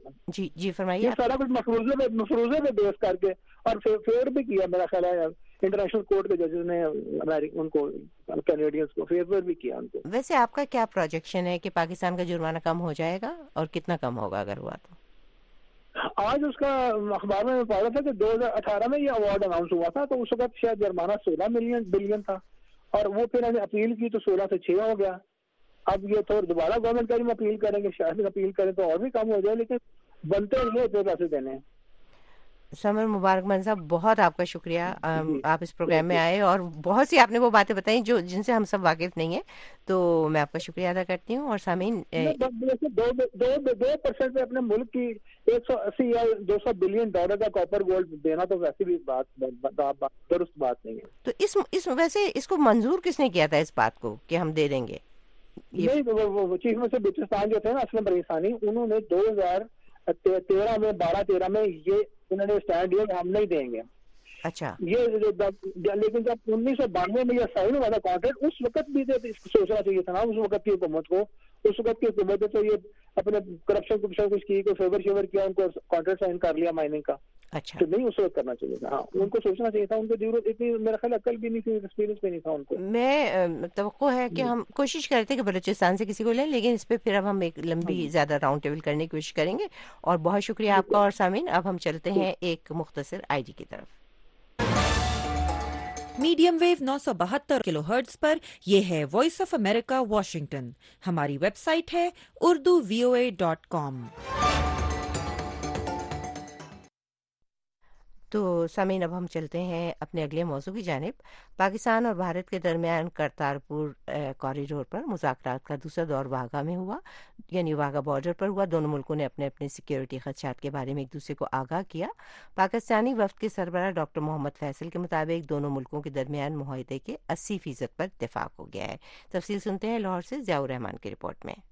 Speaker 1: جی فرمائیے.
Speaker 6: یہ سارا کچھ مفروضے پہ بیس کر کے، اور فیور بھی کیا میرا خیال ہے انٹرنیشنل کورٹ کے ججز نے ان کو کینیڈینز کو فیور بھی کیا ان کو.
Speaker 1: ویسے آپ کا کیا پروجیکشن ہے کہ پاکستان کا جرمانہ کم ہو جائے گا اور کتنا کم ہوگا اگر ہوا تو؟
Speaker 6: آج اس کا اخبار میں پڑھا تھا کہ 2018 میں یہ اوارڈ اناؤنس ہوا تھا، تو اس وقت شاید جرمانہ 16 بلین تھا، اور وہ پھر ہم نے اپیل کی تو 16 سے 6 ہو گیا. اب یہ تو دوبارہ گورنمنٹ کا اپیل کریں گے، شاید اپیل کریں تو اور بھی کم ہو جائے، لیکن بنتے نہیں اتنے پیسے دینے.
Speaker 1: سمر مبارک من صاحب، بہت آپ کا شکریہ، آپ اس پروگرام میں آئے اور بہت سی آپ نے وہ باتیں بتائیں جن سے ہم سب واقف نہیں ہیں، تو میں آپ کا شکریہ ادا کرتی ہوں. اور سامعین
Speaker 6: 2% پہ اپنے ملک کی 180 یا 200 بلین ڈالر کا کاپر گولڈ دینا تو ویسے بھی درست بات نہیں ہے.
Speaker 1: تو ویسے اس کو منظور کس نے کیا تھا اس بات کو کہ ہم دے دیں گے؟
Speaker 6: نہیں، چیف منسٹر بلوچستان جو تھے نا اسلم ریحانی، انہوں نے 2013 میں 12-13 میں یہ انہوں نے اسٹینڈ لیا کہ ہم نہیں دیں گے.
Speaker 1: اچھا.
Speaker 6: یہ لیکن جب 1992 میں یہ سائن ہوا تھا کانٹریکٹ، اس وقت بھی سوچنا چاہیے تھا نا اس وقت کی حکومت کو. اس وقت کی حکومت نے تو یہ اپنے کرپشن کچھ کی، کوئی فیور کیا، ان کو کانٹریکٹ سائن کر لیا مائننگ کا.
Speaker 1: اچھا.
Speaker 6: تو نہیں اس وقت کرنا چاہیے تھا. ہاں، ان کو سوچنا چاہیے تھا. ان کو ضرورت اتنی میرا خیال عقل بھی نہیں تھی، ایکسپیرینس بھی نہیں تھا ان کو.
Speaker 1: میں توقع ہے کہ ہم کوشش کرتے کہ بلوچستان سے کسی کو لیں، لیکن اس پہ پھر اب ہم ایک لمبی زیادہ راؤنڈ ٹیبل کرنے کی کوشش کریں گے. اور بہت شکریہ آپ کا. اور سامعین، اب ہم چلتے ہیں ایک مختصر آئی ڈی کی طرف.
Speaker 7: میڈیم ویو 972 کلو ہرٹز پر یہ ہے وائس آف امریکہ واشنگٹن. ہماری ویب سائٹ ہے urduvoa.com.
Speaker 1: تو سامعین اب ہم چلتے ہیں اپنے اگلے موضوع کی جانب۔ پاکستان اور بھارت کے درمیان کرتارپور کوریڈور پر مذاکرات کا دوسرا دور واغہ میں ہوا، یعنی واغہ بارڈر پر ہوا۔ دونوں ملکوں نے اپنے اپنے سیکیورٹی خدشات کے بارے میں ایک دوسرے کو آگاہ کیا۔ پاکستانی وفد کے سربراہ ڈاکٹر محمد فیصل کے مطابق دونوں ملکوں کے درمیان معاہدے کے 80% پر اتفاق ہو گیا ہے۔ تفصیل سنتے ہیں لاہور سے ضیاء الرحمان کی رپورٹ میں۔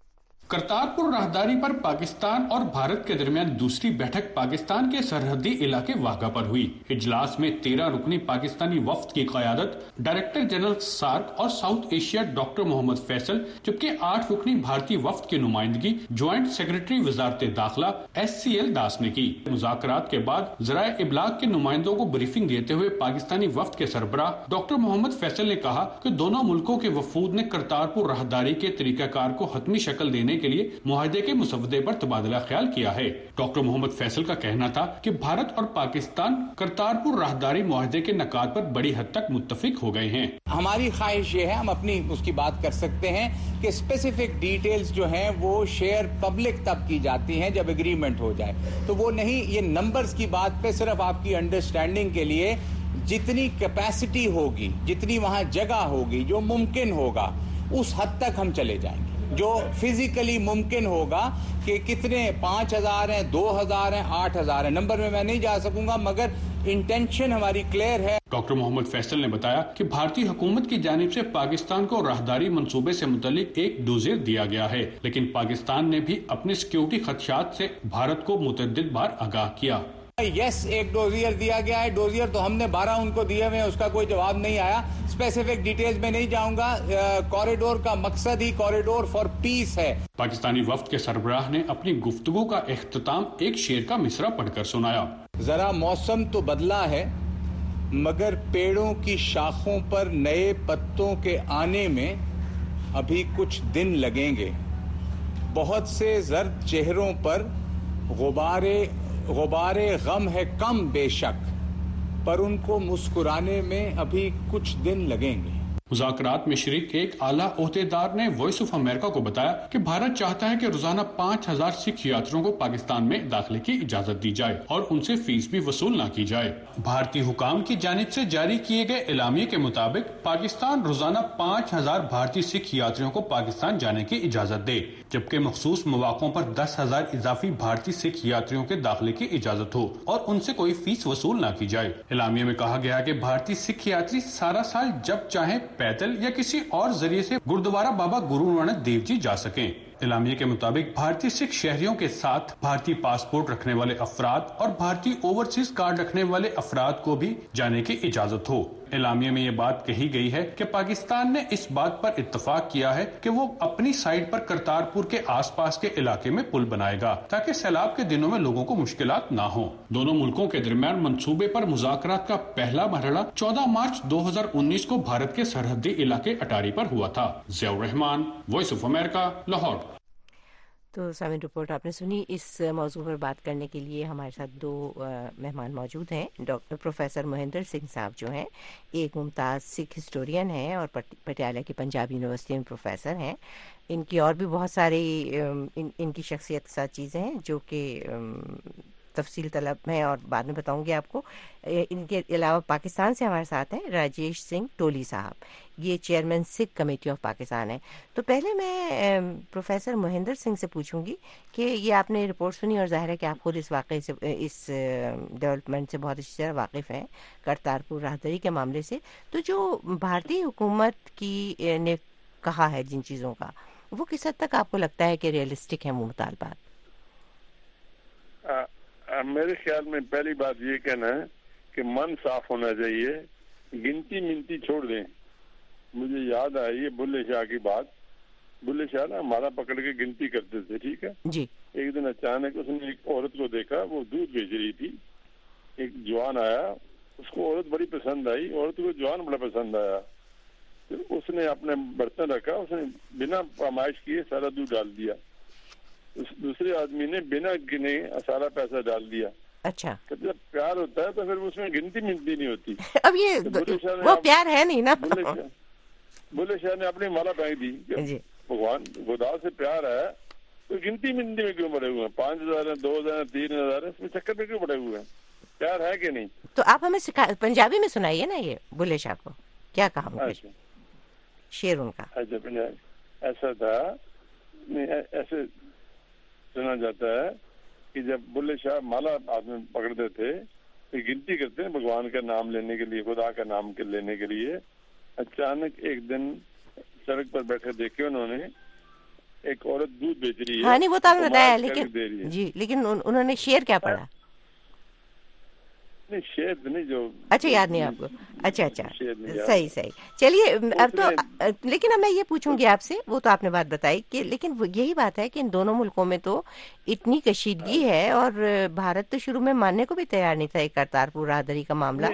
Speaker 9: کرتارپور راہداری پر پاکستان اور بھارت کے درمیان دوسری بیٹھک پاکستان کے سرحدی علاقے واغہ پر ہوئی۔ اجلاس میں 13 رکنی پاکستانی وفد کی قیادت ڈائریکٹر جنرل سارک اور South Asia doctor Muhammad Faisal, جبکہ 8 رکنی بھارتی وفد کی نمائندگی جوائنٹ سیکرٹری وزارت داخلہ SCL داس نے کی۔ مذاکرات کے بعد ذرائع ابلاغ کے نمائندوں کو بریفنگ دیتے ہوئے پاکستانی وفد کے سربراہ ڈاکٹر محمد فیصل نے کہا کہ دونوں ملکوں کے وفود نے کرتارپور راہداری کے طریقہ کار کو حتمی شکل دینے کے لیے معاہدے کے مسودے پر تبادلہ خیال کیا ہے۔ ڈاکٹر محمد فیصل کا کہنا تھا کہ بھارت اور پاکستان کرتارپور راہداری معاہدے کے نکات پر بڑی حد تک متفق ہو گئے ہیں۔
Speaker 10: ہماری خواہش یہ ہے، ہم اپنی اس کی بات کر سکتے ہیں کہ اسپیسیفک ڈیٹیلز جو ہیں وہ شیئر پبلک تب کی جاتی ہیں جب ایگریمنٹ ہو جائے، تو وہ نہیں، یہ نمبرز کی بات پہ صرف آپ کی انڈرسٹینڈنگ کے لیے جتنی کیپیسٹی ہوگی، جتنی وہاں جگہ ہوگی، جو ممکن ہوگا اس حد تک ہم چلے جائیں گے۔ جو فزیکلی ممکن ہوگا کہ کتنے 5000 ہیں، 2000 ہیں، 8000 ہیں، نمبر میں نہیں جا سکوں گا، مگر انٹینشن ہماری کلیئر ہے۔
Speaker 9: ڈاکٹر محمد فیصل نے بتایا کہ بھارتی حکومت کی جانب سے پاکستان کو راہداری منصوبے سے متعلق ایک ڈوزیر دیا گیا ہے، لیکن پاکستان نے بھی اپنے سیکیورٹی خدشات سے بھارت کو متعدد بار آگاہ کیا۔
Speaker 10: یس، ایک ڈوزیر دیا گیا ہے، ڈوزیر تو ہم نے 12 ان کو دیے ہوئے ہیں، اس کا کوئی جواب نہیں آیا۔ اسپیسیفک ڈیٹیلز میں نہیں جاؤں گا، کوریڈور کا مقصد ہی کوریڈور فار پیس ہے۔
Speaker 9: پاکستانی وفد کے سربراہ نے اپنی گفتگو کا اختتام ایک شعر کا مصرع پڑھ کر سنایا۔
Speaker 10: ذرا موسم تو بدلا ہے، مگر پیڑوں کی شاخوں پر نئے پتوں کے آنے میں ابھی کچھ دن لگیں گے۔ بہت سے زرد چہروں پر غبار غم ہے کم بے شک، پر ان کو مسکرانے میں ابھی کچھ دن لگیں گے۔
Speaker 9: مذاکرات میں شریک ایک اعلیٰ عہدیدار نے وائس آف امریکہ کو بتایا کہ بھارت چاہتا ہے کہ روزانہ 5000 سکھ یاتریوں کو پاکستان میں داخلے کی اجازت دی جائے اور ان سے فیس بھی وصول نہ کی جائے۔ بھارتی حکام کی جانب سے جاری کیے گئے اعلامیے کے مطابق پاکستان روزانہ 5000 بھارتی سکھ یاتریوں کو پاکستان جانے کی اجازت دے، جبکہ مخصوص مواقعوں پر 10,000 اضافی بھارتی سکھ یاتریوں کے داخلے کی اجازت ہو اور ان سے کوئی فیس وصول نہ کی جائے۔ اعلامیے میں کہا گیا کہ بھارتی سکھ یاتری سارا سال جب چاہیں پیدل یا کسی اور ذریعے سے گردوارہ بابا گرو نانک دیو جی جا سکیں۔ اعلامیے کے مطابق بھارتی سکھ شہریوں کے ساتھ بھارتی پاسپورٹ رکھنے والے افراد اور بھارتی اوورسیز کارڈ رکھنے والے افراد کو بھی جانے کی اجازت ہو۔ اعلامیے میں یہ بات کہی گئی ہے کہ پاکستان نے اس بات پر اتفاق کیا ہے کہ وہ اپنی سائٹ پر کرتارپور کے آس پاس کے علاقے میں پل بنائے گا تاکہ سیلاب کے دنوں میں لوگوں کو مشکلات نہ ہوں۔ دونوں ملکوں کے درمیان منصوبے پر مذاکرات کا پہلا مرحلہ 14 مارچ 2019 کو بھارت کے سرحدی علاقے اٹاری پر ہوا تھا۔ Zia ur-Rehman, voice of America, Lahore.
Speaker 1: تو سامعین رپورٹ آپ نے سنی۔ اس موضوع پر بات کرنے کے لیے ہمارے ساتھ 2 مہمان موجود ہیں۔ ڈاکٹر پروفیسر مہندر سنگھ صاحب جو ہیں، ایک ممتاز سکھ ہسٹورین ہیں اور پٹیالہ کی پنجاب یونیورسٹی میں پروفیسر ہیں۔ ان کی اور بھی بہت ساری ان کی شخصیت کے ساتھ چیزیں ہیں جو کہ تفصیل طلب میں اور بعد میں بتاؤں گی آپ کو۔ ان کے علاوہ پاکستان سے ہمارے ساتھ ہیں راجیش سنگھ ٹولی صاحب، یہ chairman Sikh committee of Pakistan ہے۔ تو پہلے میں پروفیسر مہندر سنگھ سے پوچھوں گی کہ یہ آپ نے رپورٹ سنی اور ظاہر ہے کہ آپ خود اس واقعے سے، اس ڈیولپمنٹ سے بہت اچھی طرح واقف ہیں کرتارپور راہداری کے معاملے سے۔ تو جو بھارتی حکومت کی نے کہا ہے جن چیزوں کا، وہ کس حد تک آپ کو لگتا ہے کہ ریئلسٹک ہیں وہ مطالبات؟
Speaker 8: میرے خیال میں پہلی بات یہ کہنا ہے کہ من صاف ہونا چاہیے، گنتی منتی چھوڑ دیں۔ مجھے یاد آئی ہے بلے شاہ کی بات۔ بلے شاہ نا ہمارا پکڑ کے گنتی کرتے تھے، ٹھیک ہے
Speaker 1: جی۔
Speaker 8: ایک دن اچانک اس نے ایک عورت کو دیکھا، وہ دودھ بیچ رہی تھی۔ ایک جوان آیا، اس کو عورت بڑی پسند آئی، عورت کو جوان بڑا پسند آیا۔ پھر اس نے اپنے برتن رکھا، اس نے بنا فرمائش کیے سارا دودھ ڈال دیا۔ اس دوسرے آدمی نے بنا گنے سارا پیسہ ڈال دیا۔
Speaker 1: اچھا،
Speaker 8: جب پیار ہوتا ہے تو پھر اس میں گنتی منتی نہیں ہوتی۔
Speaker 1: اب یہ وہ پیار ہے نہیں نا۔
Speaker 8: بلے شاہ نے اپنی مالا پھینک دی۔ بھگوان خدا سے پیار ہے تو گنتی منتی میں کیوں پڑے ہوئے ہیں؟ 5000 ہیں، 2000 ہیں، 3000 ہیں، اس میں چکر میں کیوں پڑے ہوئے ہیں؟ प्यार है कि नहीं?
Speaker 1: तो आप हमें पंजाबी में सुनाइए ना ये बुल्ले शाह को, क्या कहा उनके शेर उनका।
Speaker 8: अच्छा, पंजाबी ऐसा था, ऐसे सुना जाता है कि जब बुल्ले शाह माला आदमी पकड़ते थे तो गिनती करते हैं भगवान का नाम लेने के लिए, खुदा का नाम लेने के लिए। अचानक एक दिन सड़क पर बैठे देखे उन्होंने एक औरत दूध बेच रही है।
Speaker 1: हाँ नहीं वो तो आपने बताया, लेकिन जी लेकिन उन्होंने शेर क्या पढ़ा?
Speaker 8: नहीं शेर तो नहीं, जो
Speaker 1: अच्छा याद नहीं आपको? अच्छा सही सही। चलिए अब तो, लेकिन अब मैं ये पूछूंगी आपसे, वो तो आपने बात बताई कि, लेकिन यही बात है कि इन दोनों मुल्कों में तो इतनी कशीदगी है और भारत तो शुरू में मानने को भी तैयार नहीं था एक करतारपुर राहदरी का मामला।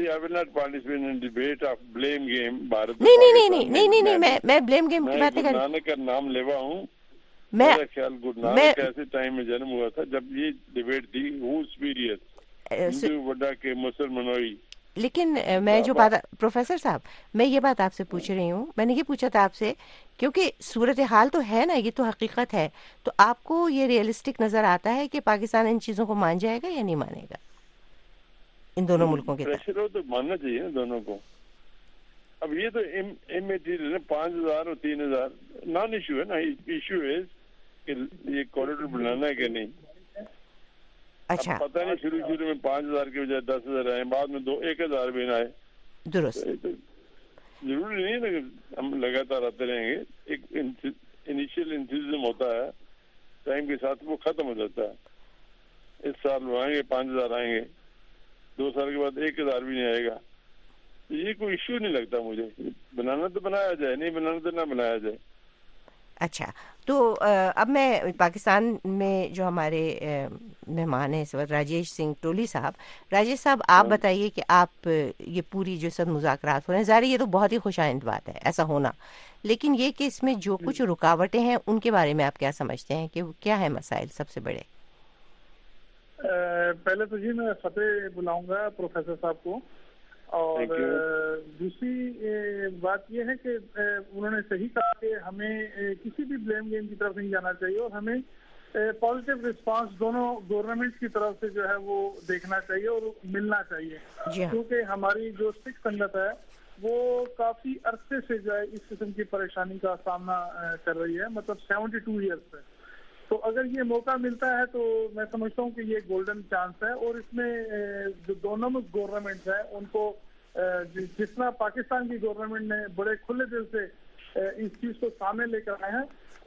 Speaker 1: नहीं, मैं ब्लेम गेम की बात नहीं कर रही।
Speaker 8: नानक का नाम लेवा हूँ, मेरा ख्याल गुरु नानक ऐसे टाइम में जन्म हुआ था जब ये डिबेट थी, हु सुपीरियर, हिंदू बड़ा के मुसलमानोई।
Speaker 1: लेकिन मैं जो बात, प्रोफेसर साहब मैं ये बात आपसे पूछ रही हूँ, मैंने ये पूछा था आपसे क्योंकि सूरत हाल तो है ना, ये तो हकीकत है, तो आपको ये रियलिस्टिक नजर आता है कि पाकिस्तान इन चीजों को मान जाएगा या नहीं मानेगा इन दोनों मुल्कों के?
Speaker 8: प्रेशर हो तो मानना चाहिए ना दोनों को। अब ये तो इमेटीरियल है, 5,000 और 3,000 नॉन इशू है ना, इशू है कि ये कॉरिडोर बनाना है कि नहीं।
Speaker 1: अच्छा,
Speaker 8: पता नहीं शुरू में 5,000 की बजाय 10,000 आए, बाद में 1,000 भी आए,
Speaker 1: दुरुस्त।
Speaker 8: तो जरूरी नहीं है ना कि हम लगातार आते रहेंगे। एक इनिशियल इंथुजिज्म होता है, टाइम के साथ वो खत्म हो जाता है। इस साल वो आएंगे 5,000 आएंगे, 2 साल के बाद 1,000 भी नहीं आएगा। ये कोई इश्यू नहीं लगता मुझे। बनाना तो बनाया जाए, नहीं बनाना तो ना बनाया जाए।
Speaker 1: अच्छा, तो अब मैं पाकिस्तान में जो हमारे मेहमान हैं इस वक्त राजेश सिंह टोली साहब, राजेश साहब आप बताइए कि आप ये पूरी जो सब मुज़ाकरात हो रहे हैं, ज़ाहिर ये तो बहुत ही खुशाइंद बात है ऐसा होना, लेकिन ये कि इसमें जो कुछ रुकावटें हैं उनके बारे में आप क्या समझते हैं कि क्या है मसाइल सबसे बड़े?
Speaker 6: पहले तो जी मैं फतेह बुलाऊंगा प्रोफेसर साहब को, और दूसरी बात यह है कि उन्होंने सही कहा कि हमें किसी भी ब्लेम गेम की तरफ नहीं जाना चाहिए और हमें पॉजिटिव रिस्पांस दोनों गवर्नमेंट की तरफ से जो है वो देखना चाहिए और मिलना चाहिए, क्योंकि हमारी जो सिख संगत है वो काफी अरसे से जो है इस किस्म की परेशानी का सामना कर रही है, मतलब 72 ईयर्स से। तो अगर ये मौका मिलता है तो मैं समझता हूँ कि ये गोल्डन चांस है, और इसमें जो दोनों गवर्नमेंट है उनको जितना पाकिस्तान की गवर्नमेंट ने बड़े खुले दिल से इस चीज को सामने लेकर आए हैं,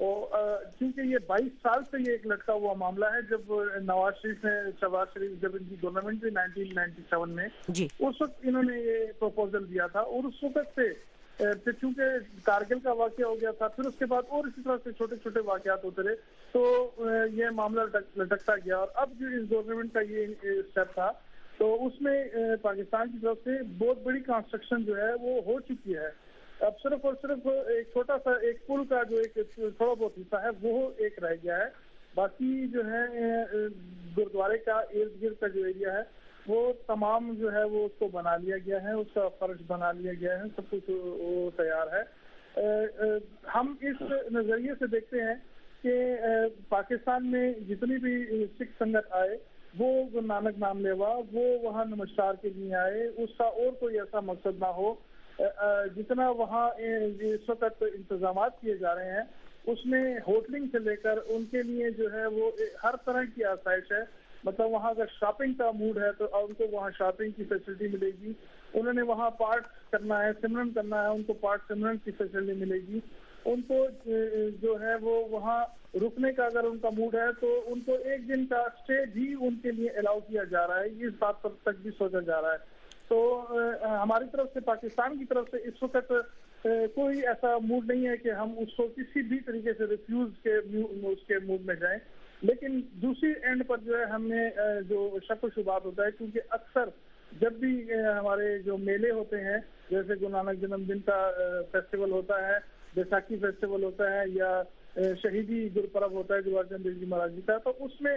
Speaker 6: और क्योंकि ये 22 साल से ये एक लटका हुआ मामला है। जब नवाज शरीफ ने, शहबाज शरीफ जब इनकी गवर्नमेंट थी 1997 में, उस वक्त इन्होंने ये प्रपोजल दिया था, और उस वक्त से फिर चूंकि कारगिल का वाकया हो गया था, फिर उसके बाद और इसी तरह से छोटे छोटे वाकयात होते रहे, तो ये मामला लटकता गया। और अब जो इस गवर्नमेंट का ये स्टेप था, तो उसमें पाकिस्तान की तरफ से बहुत बड़ी कंस्ट्रक्शन जो है वो हो चुकी है। अब सिर्फ और सिर्फ एक छोटा सा एक पुल का जो एक थोड़ा बहुत हिस्सा है वो एक रह गया है, बाकी जो है गुरुद्वारे का इर्द गिर्द का जो एरिया है वो तमाम जो है वो उसको बना लिया गया है, उसका फर्श बना लिया गया है, सब कुछ वो तैयार है। हम इस नजरिए से देखते हैं कि पाकिस्तान में जितनी भी सिख संगत आए वो गुरु नानक नाम लेवा, वो वहाँ नमस्कार के लिए आए, उसका और कोई ऐसा मकसद ना हो। जितना वहाँ इस वक्त इंतजाम किए जा रहे हैं उसमें होटलिंग से लेकर उनके लिए जो है वो हर तरह की आसाइश है। मतलब वहाँ अगर शॉपिंग का मूड है तो उनको वहाँ शॉपिंग की फैसिलिटी मिलेगी। उन्होंने वहाँ पाठ करना है, सिमरन करना है, उनको पाठ सिमरन की फैसिलिटी मिलेगी। उनको जो है वो वहाँ रुकने का अगर उनका मूड है तो उनको एक दिन का स्टे भी उनके लिए अलाउ किया जा रहा है। इस बात पर तक भी सोचा जा रहा है। तो हमारी तरफ से, पाकिस्तान की तरफ से इस वक्त कोई ऐसा मूड नहीं है कि हम उसको किसी भी तरीके से रिफ्यूज के उसके मूड में जाएं। लेकिन दूसरी एंड पर जो है हमने जो शक व शुबात होता है, क्योंकि अक्सर जब भी हमारे जो मेले होते हैं, जैसे गुरु नानक जन्मदिन का फेस्टिवल होता है, बैसाखी फेस्टिवल होता है, या शहीदी गुरपर्व होता है गुरु अर्जन देव जी महाराज जी का, तो उसमें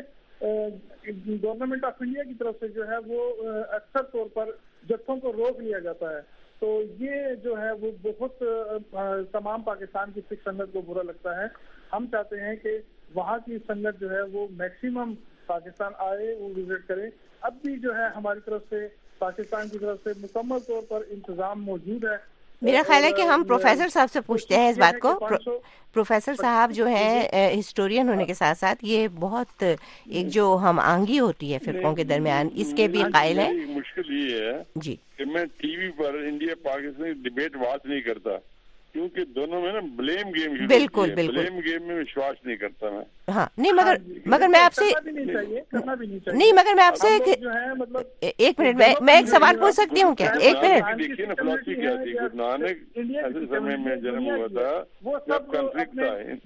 Speaker 6: गवर्नमेंट ऑफ इंडिया की तरफ से जो है वो अक्सर तौर पर जत्थों को रोक लिया जाता है। तो ये जो है वो बहुत तमाम पाकिस्तान की सिख संगत को बुरा लगता है। हम चाहते हैं कि वहाँ की संगत जो है वो मैक्सिमम پاکستان آئے، وہ وزٹ کرے. اب بھی جو ہے ہماری طرف سے، پاکستان کی طرف سے مکمل طور پر انتظام موجود ہے.
Speaker 1: میرا خیال ہے کہ ہم پروفیسر صاحب سے پوچھتے ہیں اس بات کو. پروفیسر صاحب جو ہیں ہسٹورین ہونے کے ساتھ ساتھ یہ بہت ایک جو ہم آہنگی ہوتی ہے فرقوں کے درمیان، اس کے بھی قائل ہیں.
Speaker 8: مشکل یہ ہے
Speaker 1: جی
Speaker 8: کہ میں ٹی وی پر انڈیا پاکستان کی ڈبیٹ واچ نہیں کرتا، کیونکہ دونوں میں نا بلیم گیم،
Speaker 1: بالکل بالکل
Speaker 8: بلیم گیم میں وشواس نہیں کرتا میں.
Speaker 1: ہاں نہیں، مگر میں آپ سے نہیں، مگر میں آپ سے ایک منٹ میں ایک سوال پوچھ سکتی ہوں کیا؟ ایک منٹ.
Speaker 8: دیکھیے نا فلاسفی کیا تھی. گرو نانک ایسے سمے میں جنم ہوا تھا جب کنفلکٹ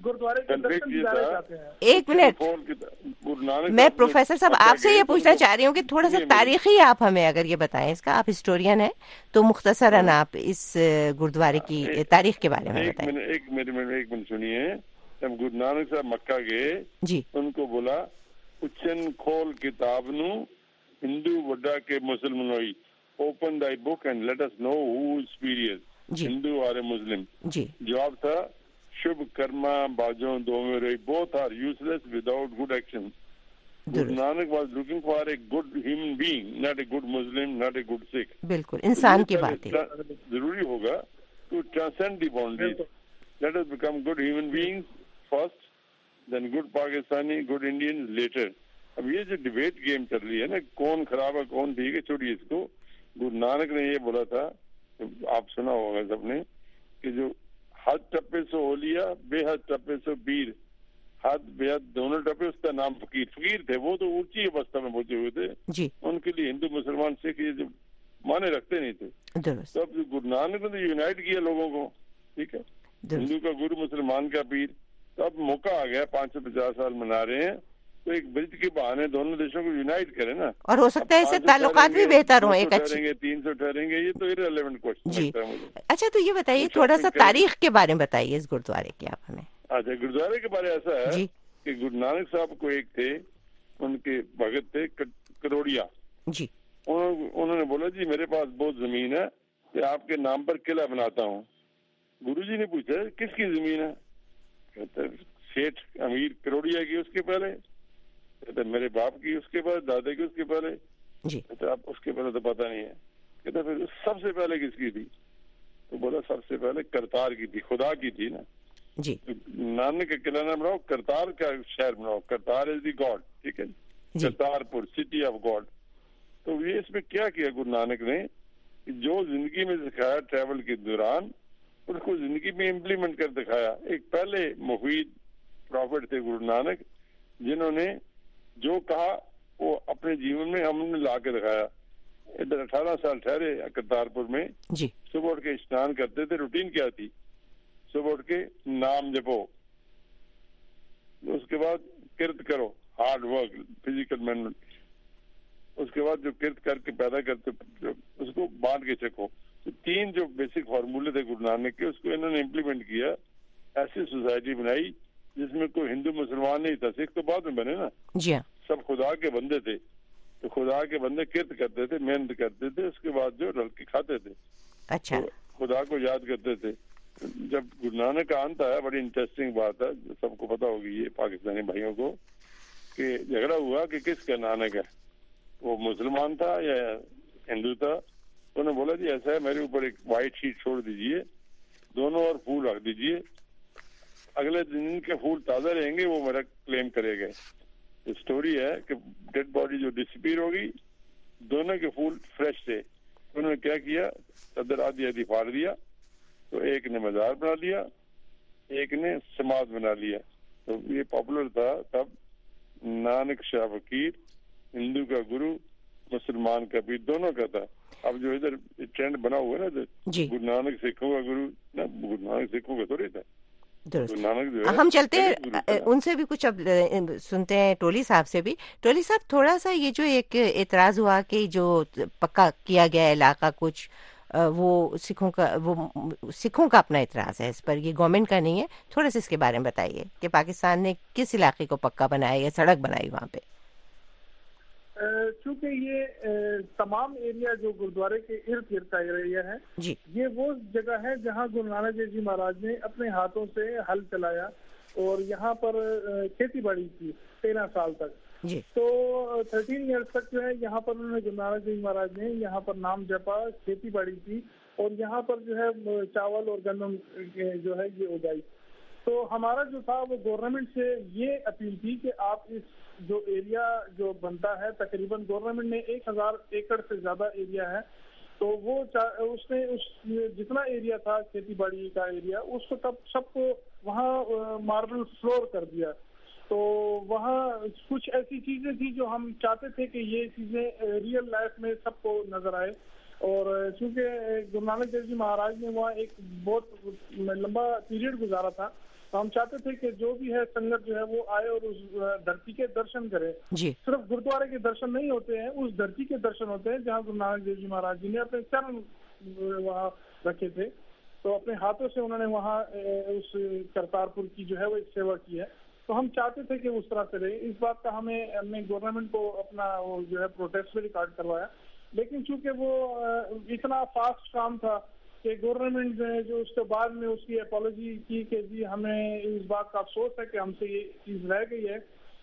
Speaker 8: تھا.
Speaker 1: ایک منٹ، میں پروفیسر صاحب آپ سے یہ پوچھنا چاہ رہی ہوں کہ تھوڑا سا تاریخی آپ ہمیں اگر یہ بتائیں اس کا، آپ ہسٹورین ہیں تو مختصراً آپ اس گرودوارے کی تاریخ کے بارے میں بتائیں.
Speaker 8: ایک منٹ سنیے. جب گرو نانک صاحب مکہ گئے
Speaker 1: جی،
Speaker 8: ان کو بولا اچن کھول کتاب نو ہندو وڈا کے مسلمان ہوئی، open thy book and let us know who is superior, ہندو اور مسلم.
Speaker 1: جی،
Speaker 8: جواب تھا شبھ کرما باجوں دو میں رہی، both are useless without good action. Guru Nanak was looking for a good human being, not a good Muslim, not a good Sikh.
Speaker 1: بالکل انسان کی بات ہے.
Speaker 8: ضروری ہوگا to transcend the boundaries. Let us become good human beings first, then good Pakistani, good Indian later. اب یہ جو ڈبیٹ گیم چل رہی ہے نا، کون خراب ہے کون ٹھیک ہے، چھوڑیے اس کو. گرو نانک نے یہ بولا تھا، آپ سنا ہوگا سب نے، کہ جو حد ٹپے سے اولیا، بے حد ٹپے سے پیر، حد بے حد دونوں ٹپے، اس کا نام فقیر تھے. وہ تو اونچی اوستھا میں پہنچے ہوئے تھے، ان کے لیے ہندو مسلمان سکھ یہ جو مانے رکھتے نہیں تھے. تو اب گرو نانک نے یونائٹ کیا لوگوں کو، ٹھیک ہے، ہندو کا گرو مسلمان کا پیر. تو اب موقع آ گیا، 550 سال منا رہے ہیں، تو ایک برج کے بہانے دونوں دیشوں کو یونائٹ کریں نا.
Speaker 1: اور ہو سکتا ہے اس سے تعلقات بھی بہتر ہوں. ایک
Speaker 8: اچھے 300 ٹھہریں گے، یہ تو irrelevant question لگتا ہے مجھے.
Speaker 1: اچھا تو یہ بتائیے تھوڑا سا تاریخ کے بارے میں بتائیے اس گرودوارے کی آپ ہمیں.
Speaker 8: اچھا گرودوارے کے بارے ایسا ہے کہ گرو نانک صاحب کو ایک تھے، ان کے بھگت تھے کروڑیا جی. انہوں نے بولا جی میرے پاس بہت زمین ہے کہ آپ کے نام پر قلعہ بناتا ہوں. گرو جی نے پوچھا کس کی زمین ہے؟ کہتے سیٹھ امیر کروڑیا کی، اس کے پہلے کہتے میرے باپ کی، اس کے بعد دادے کی، اس کے پہلے جی. کہتے آپ اس کے پہلے تو پتہ نہیں ہے. کہتے پھر سب سے پہلے کس کی تھی؟ تو بولا سب سے پہلے کرتار کی تھی، خدا کی تھی نا جی. نانک کا قلعہ نہ بناؤ، کرتار کا شہر بناؤ. کرتار از دی گاڈ، ٹھیک ہے، کرتار پور سٹی آف گاڈ. تو یہ اس میں کیا کیا گرو نانک نے، جو زندگی میں سکھایا ٹریول کے دوران اس کو زندگی میں امپلیمنٹ کر دکھایا. ایک پہلے مفید پروفٹ تھے گرو نانک، جنہوں نے جو کہا وہ اپنے جیون میں ہم نے لا کے دکھایا. ادھر 18 سال ٹھہرے کرتارپور میں جی. صبح اٹھ کے اسنان کرتے تھے. روٹین کیا تھی؟ صبح اٹھ کے نام جپو، اس کے بعد کرت کرو، ہارڈ ورک، فزیکل مینٹل. اس کے بعد جو کرت کر کے پیدا کرتے اس کو بانٹ کے چکو. تو 3 جو بیسک فارمولے تھے گرو نانک کے، اس کو انہوں نے امپلیمنٹ کیا. ایسی سوسائٹی بنائی جس میں کوئی ہندو مسلمان نہیں تھا. سکھ تو بعد میں بنے نا جی. سب خدا کے بندے تھے. تو خدا کے بندے کرت کرتے تھے، محنت کرتے تھے، اس کے بعد جو رل کے کھاتے تھے. اچھا، خدا کو یاد کرتے تھے. جب گرو نانک کا انت آیا، بڑی انٹرسٹنگ بات ہے، سب کو پتا ہوگی یہ پاکستانی بھائیوں کو، کہ جھگڑا ہوا کہ کس کا نانک ہے، وہ مسلمان تھا یا ہندو تھا. انہوں نے بولا جی ایسا ہے، میرے اوپر ایک وائٹ شیٹ چھوڑ دیجئے، دونوں اور پھول رکھ دیجئے، اگلے دن کے پھول تازہ رہیں گے، وہ میرا کلیم کرے گئے. اسٹوری ہے کہ ڈیڈ باڈی جو ڈسپیئر ہوگی، دونوں کے پھول فریش تھے. انہوں نے کیا کیا، صدر آدھی پھاڑ دیا. تو ایک نے مزار بنا لیا، ایک نے سماج بنا لیا. تو یہ پاپولر تھا تب، نانک شاہ فقیر، ہندو کا گرو، مسلمان کا پیر، دونوں کا تھا. اب جو ادھر ٹرینڈ بنا ہوا ہے نا گرو نانک سکھوں کا گرو، نہ گرو نانک سکھوں کا تھوڑی تھا.
Speaker 1: ہم چلتے ہیں ان سے بھی کچھ اب سنتے ہیں، ٹولی صاحب سے بھی. ٹولی صاحب تھوڑا سا یہ جو ایک اعتراض ہوا کہ جو پکا کیا گیا علاقہ کچھ، وہ سکھوں کا اپنا اعتراض ہے اس پر، یہ گورنمنٹ کا نہیں ہے. تھوڑا سا اس کے بارے میں بتائیے کہ پاکستان نے کس علاقے کو پکا بنایا یا سڑک بنائی وہاں پہ.
Speaker 6: چونکہ یہ تمام ایریا جو گرودوارے کے ارد گرد کا ایریا ہے جی، یہ وہ جگہ ہے جہاں گرو نانک دیو جی مہاراج نے اپنے ہاتھوں سے ہل چلایا اور یہاں پر کھیتی باڑی کی 13 سال تک.
Speaker 1: جی.
Speaker 6: تو 13 ایئرس تک جو ہے یہاں پر انہوں نے گرو نانک دیو جی مہاراج نے یہاں پر نام جپا، کھیتی باڑی کی، اور یہاں پر جو ہے چاول اور گندم جو ہے یہ اگائی. تو ہمارا جو تھا وہ گورنمنٹ سے یہ اپیل تھی کہ آپ اس جو ایریا جو بنتا ہے، تقریباً گورنمنٹ نے 1000 ایکڑ سے زیادہ ایریا ہے، تو وہ اس نے جتنا ایریا تھا کھیتی باڑی کا ایریا، اس کو تب سب کو وہاں ماربل فلور کر دیا. تو وہاں کچھ ایسی چیزیں تھی جو ہم چاہتے تھے کہ یہ چیزیں ریئل لائف میں سب کو نظر آئے. اور چونکہ گرو نانک دیو جی مہاراج نے وہاں ایک بہت لمبا پیریڈ گزارا تھا، تو ہم چاہتے تھے کہ جو بھی ہے سنگت جو ہے وہ آئے اور اس دھرتی کے درشن کرے.
Speaker 1: جی.
Speaker 6: صرف گرودوارے کے درشن نہیں ہوتے ہیں، اس دھرتی کے درشن ہوتے ہیں جہاں گرو نانک دیو جی مہاراج جی نے اپنے چرن وہاں رکھے تھے. تو اپنے ہاتھوں سے انہوں نے وہاں اس کرتارپور کی جو ہے وہ ایک سیوا کی ہے. تو ہم چاہتے تھے کہ اس طرح سے رہے. اس بات کا ہم نے گورنمنٹ کو اپنا وہ جو ہے پروٹیسٹ بھی ریکارڈ کروایا، لیکن چونکہ وہ اتنا فاسٹ کام تھا کہ گورنمنٹ نے جو اس کے بعد میں اس کی اپالوجی کی کہ جی ہمیں اس بات کا افسوس ہے کہ ہم سے یہ چیز رہ گئی ہے،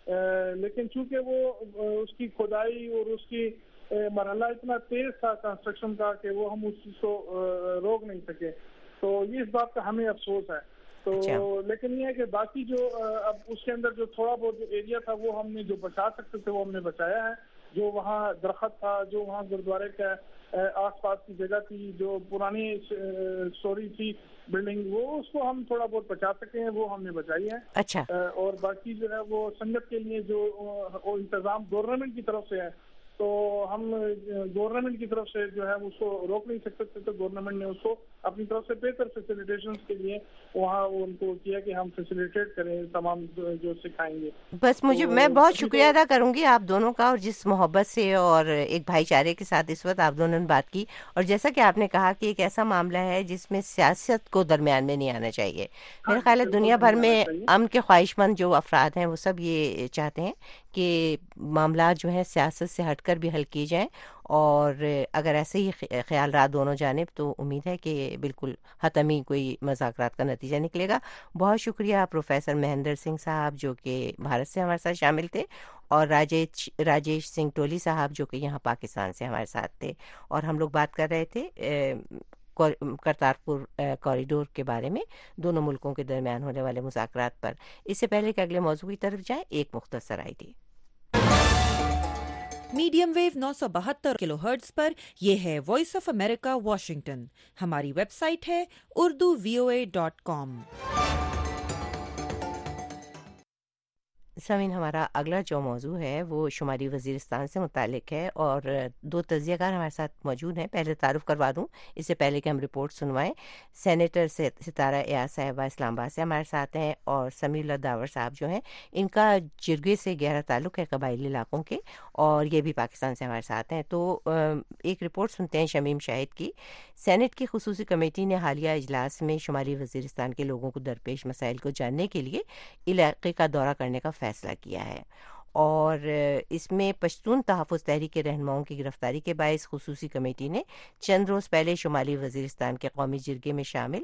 Speaker 6: لیکن چونکہ وہ اس کی کھدائی اور اس کی مرحلہ اتنا تیز تھا کنسٹرکشن کا کہ وہ ہم اس چیز کو روک نہیں سکے. تو یہ اس بات کا ہمیں افسوس ہے. تو لیکن یہ ہے کہ باقی جو اب اس کے اندر جو تھوڑا بہت جو ایریا تھا وہ ہم نے جو بچا سکتے تھے وہ ہم نے بچایا ہے. جو وہاں درخت تھا، جو وہاں گرودوارے کا آس پاس کی جگہ تھی، جو پرانی اسٹوری تھی بلڈنگ، وہ اس کو ہم تھوڑا بہت بچا سکے ہیں، وہ ہم نے بچائی ہے.
Speaker 1: اچھا.
Speaker 6: اور باقی جو ہے وہ سنگت کے لیے جو انتظام گورنمنٹ کی طرف سے ہے، تو ہم گورنمنٹ کی طرف سے جو ہے اس کو روک نہیں سکتے تھے. تو گورنمنٹ نے اس کو اپنی طرف سے بہتر فیسیلیٹیشنز کے لیے وہاں ان کو کیا کہ ہم فیسیلیٹیٹ کریں تمام جو سکھائیں گے.
Speaker 1: بس میں بہت شکریہ ادا کروں گی آپ دونوں کا، اور جس محبت سے اور ایک بھائی چارے کے ساتھ اس وقت آپ دونوں نے بات کی. اور جیسا کہ آپ نے کہا کہ ایک ایسا معاملہ ہے جس میں سیاست کو درمیان میں نہیں آنا چاہیے. میرا خیال ہے دنیا بھر میں امن کے خواہش مند جو افراد ہیں وہ سب یہ چاہتے ہیں کہ معاملات جو ہیں سیاست سے ہٹ کر بھی حل کیے جائیں. اور اگر ایسے ہی خیال رہا دونوں جانب تو امید ہے کہ بالکل حتمی کوئی مذاکرات کا نتیجہ نکلے گا. بہت شکریہ پروفیسر مہندر سنگھ صاحب جو کہ بھارت سے ہمارے ساتھ شامل تھے، اور راجیش سنگھ ٹولی صاحب جو کہ یہاں پاکستان سے ہمارے ساتھ تھے. اور ہم لوگ بات کر رہے تھے کرتارپور کوریڈور کے بارے میں، دونوں ملکوں کے درمیان ہونے والے مذاکرات پر. اس سے پہلے کہ اگلے موضوع کی طرف جائیں، ایک مختصر آئی تھی.
Speaker 7: میڈیم ویو 972 کلو ہرٹز پر یہ ہے وائس آف امریکہ واشنگٹن. ہماری ویب سائٹ ہے urduvoa.com.
Speaker 1: سامعین، ہمارا اگلا جو موضوع ہے وہ شمالی وزیرستان سے متعلق ہے، اور دو تجزیہ کار ہمارے ساتھ موجود ہیں. پہلے تعارف کروا دوں اس سے پہلے کہ ہم رپورٹ سنوائیں. سینیٹر ستارہ ایاز صاحبہ اسلام آباد سے ہمارے ساتھ ہیں، اور سمیع اللہ داور صاحب جو ہیں ان کا جرگے سے گہرا تعلق ہے قبائلی علاقوں کے، اور یہ بھی پاکستان سے ہمارے ساتھ ہیں. تو ایک رپورٹ سنتے ہیں شمیم شاہد کی. سینٹ کی خصوصی کمیٹی نے حالیہ اجلاس میں شمالی وزیرستان کے لوگوں کو درپیش مسائل کو جاننے کے لیے علاقے کا دورہ کرنے کا فیصلہ کیا ہے، اور اس میں پشتون تحفظ تحریک کے رہنماؤں کی گرفتاری کے باعث خصوصی کمیٹی نے چند روز پہلے شمالی وزیرستان کے قومی جرگے میں شامل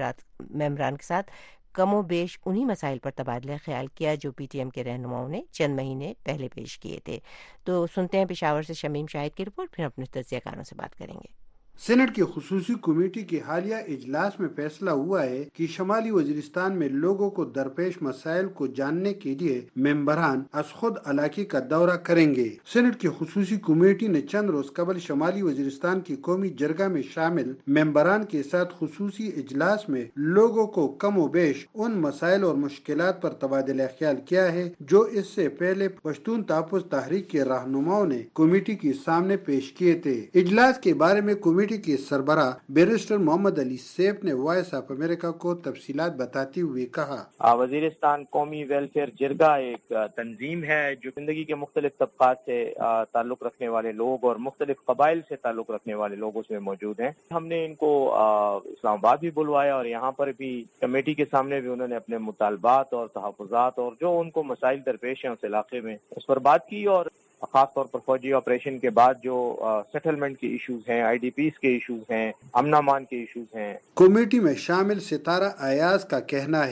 Speaker 1: ممبران کے ساتھ کم و بیش انہی مسائل پر تبادلہ خیال کیا جو پی ٹی ایم کے رہنماؤں نے چند مہینے پہلے پیش کیے تھے. تو سنتے ہیں پشاور سے شمیم شاہد کی رپورٹ، پھر اپنے تجزیہ کاروں سے بات کریں گے.
Speaker 3: سینٹ کی خصوصی کمیٹی کے حالیہ اجلاس میں فیصلہ ہوا ہے کہ شمالی وزیرستان میں لوگوں کو درپیش مسائل کو جاننے کے لیے ممبران از خود علاقے کا دورہ کریں گے. سینٹ کی خصوصی کمیٹی نے چند روز قبل شمالی وزیرستان کی قومی جرگہ میں شامل ممبران کے ساتھ خصوصی اجلاس میں لوگوں کو کم و بیش ان مسائل اور مشکلات پر تبادلہ خیال کیا ہے جو اس سے پہلے پشتون تحفظ تحریک کے رہنماؤں نے کمیٹی کے سامنے پیش کیے تھے. اجلاس کے بارے میں کمیٹی کے سربراہ بیرسٹر محمد علی سیف نے وائس آف امریکہ کو تفصیلات بتاتے ہوئے کہا،
Speaker 11: وزیرستان قومی ویلفیئر جرگہ ایک تنظیم ہے جو زندگی کے مختلف طبقات سے تعلق رکھنے والے لوگ اور مختلف قبائل سے تعلق رکھنے والے لوگ اس میں موجود ہیں. ہم نے ان کو اسلام آباد بھی بلوایا، اور یہاں پر بھی کمیٹی کے سامنے بھی انہوں نے اپنے مطالبات اور تحفظات اور جو ان کو مسائل درپیش ہیں اس علاقے میں اس پر بات کی. اور خاص طور پر فوجی آپریشن کے بعد جو سیٹلمنٹ کے ایشوز ہیں، I D Ps issues issues ہیں، امن امان کے ایشوز ہیں.
Speaker 3: کمیٹی میں شامل ستارہ ایاز کا کہنا ہے،
Speaker 12: ان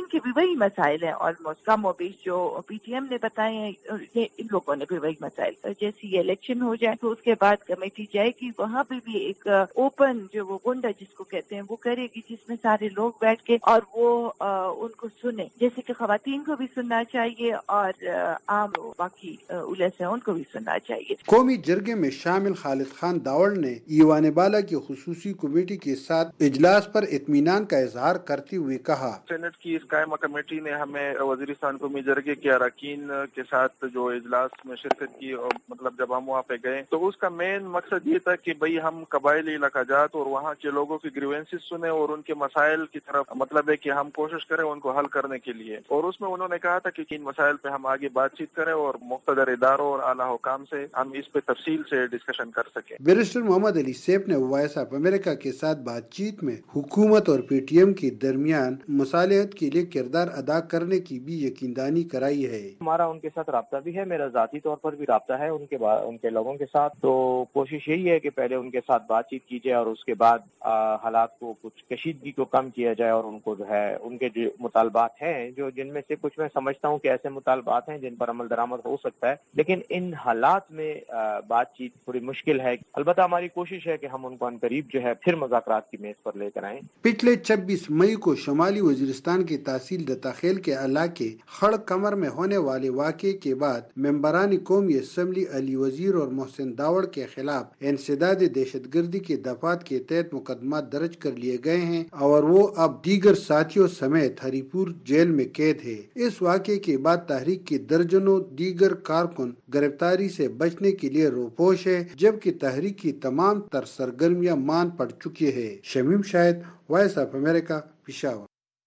Speaker 12: के भी वही मसाइल हैं ऑलमोस्ट कम और बेश जो PTM ने बताए हैं, ये इन लोगों ने भी वही मसाइल। जैसे ये इलेक्शन हो जाए तो उसके बाद कमेटी जाएगी, वहाँ पे भी एक ओपन जो वो गुंडा जिसको कहते हैं वो करेगी, जिसमें सारे लोग बैठ के और वो उनको सुने, जैसे कि खवातीन को भी सुनना चाहिए और आम बाकी उलस है उनको भी सुनना चाहिए।
Speaker 3: कौमी जरगे में शामिल खालिद खान दावड़ ने ईवान बाला की खुसूसी कमेटी के साथ इजलास पर इत्मीनान का इजहार करते हुए कहा,
Speaker 13: सेनेट की इस कायमा कमेटी ने हमें वजीरिस्तान कौमी जरगे के अरकान के साथ जो इजलास में शिरकत की, और मतलब जब हम वहाँ पे गए तो उसका मेन मकसद ये था कि भाई हम कबायली इलाकाजात और वहाँ के लोगों की ग्रीवेंसेस सुने और उनके मसाइल की तरफ मतलब है कि हम कोशिश करें उनको हल करने के लिए। और उसमें उन्होंने कहा था कि इन मसाइल पे हम आगे बातचीत करें और मुख्तदर इदारों और आला हुकाम से हम इस पे तफसील से डिस्कशन कर सकें।
Speaker 3: बैरिस्टर मोहम्मद अली सेफ ने वॉइस ऑफ अमेरिका के साथ बातचीत में हुकूमत और PTM के दरमियान मुसालहत के लिए किरदार अदा करने की भी यकीनदानी कराई है।
Speaker 11: हमारा उनके साथ राब्ता भी है, मेरा ज़ाती तौर पर भी राब्ता है उनके लोगों के साथ। तो कोशिश यही है कि पहले उनके साथ बातचीत की जाए और उसके बाद हालात को कुछ कशीदगी को कम किया जाए और उनको जो है उनके जो मुतालबात हैं, जो जिनमें से कुछ मैं समझता हूँ कि ऐसे मुतालबात हैं जिन पर अमल दरामद हो सकता है, लेकिन इन हालात में बातचीत थोड़ी मुश्किल है। अलबत्ता हमारी कोशिश है कि हम उनको अनकरीब जो है फिर मुज़ाकरात की मेज पर लेकर आएं।
Speaker 3: पिछले 26 मई को शुमाली वजीरिस्तान की तहसील दताखेल के इलाके खड़ कमर में होने वाले वाक़े के बाद मेंबरान कौमी असम्बली अली वजीर और मोहसिन दावड़ के खिलाफ इंसदाद दहशतगर्दी के दफात के तहत मुकदमा दर्ज कर लिए गए हैं और वो अब दीगर साथियों समेत हरीपुर जेल में कैद है। इस वाक़े के बाद तहरीक के दर्जनों दीगर कारकुन गिरफ्तारी से बचने के लिए रोपोश है, जबकि तहरीक की तमाम तर सरगर्मियां मान पड़ चुकी है। Shamim Shahid, Voice of America, Peshawar.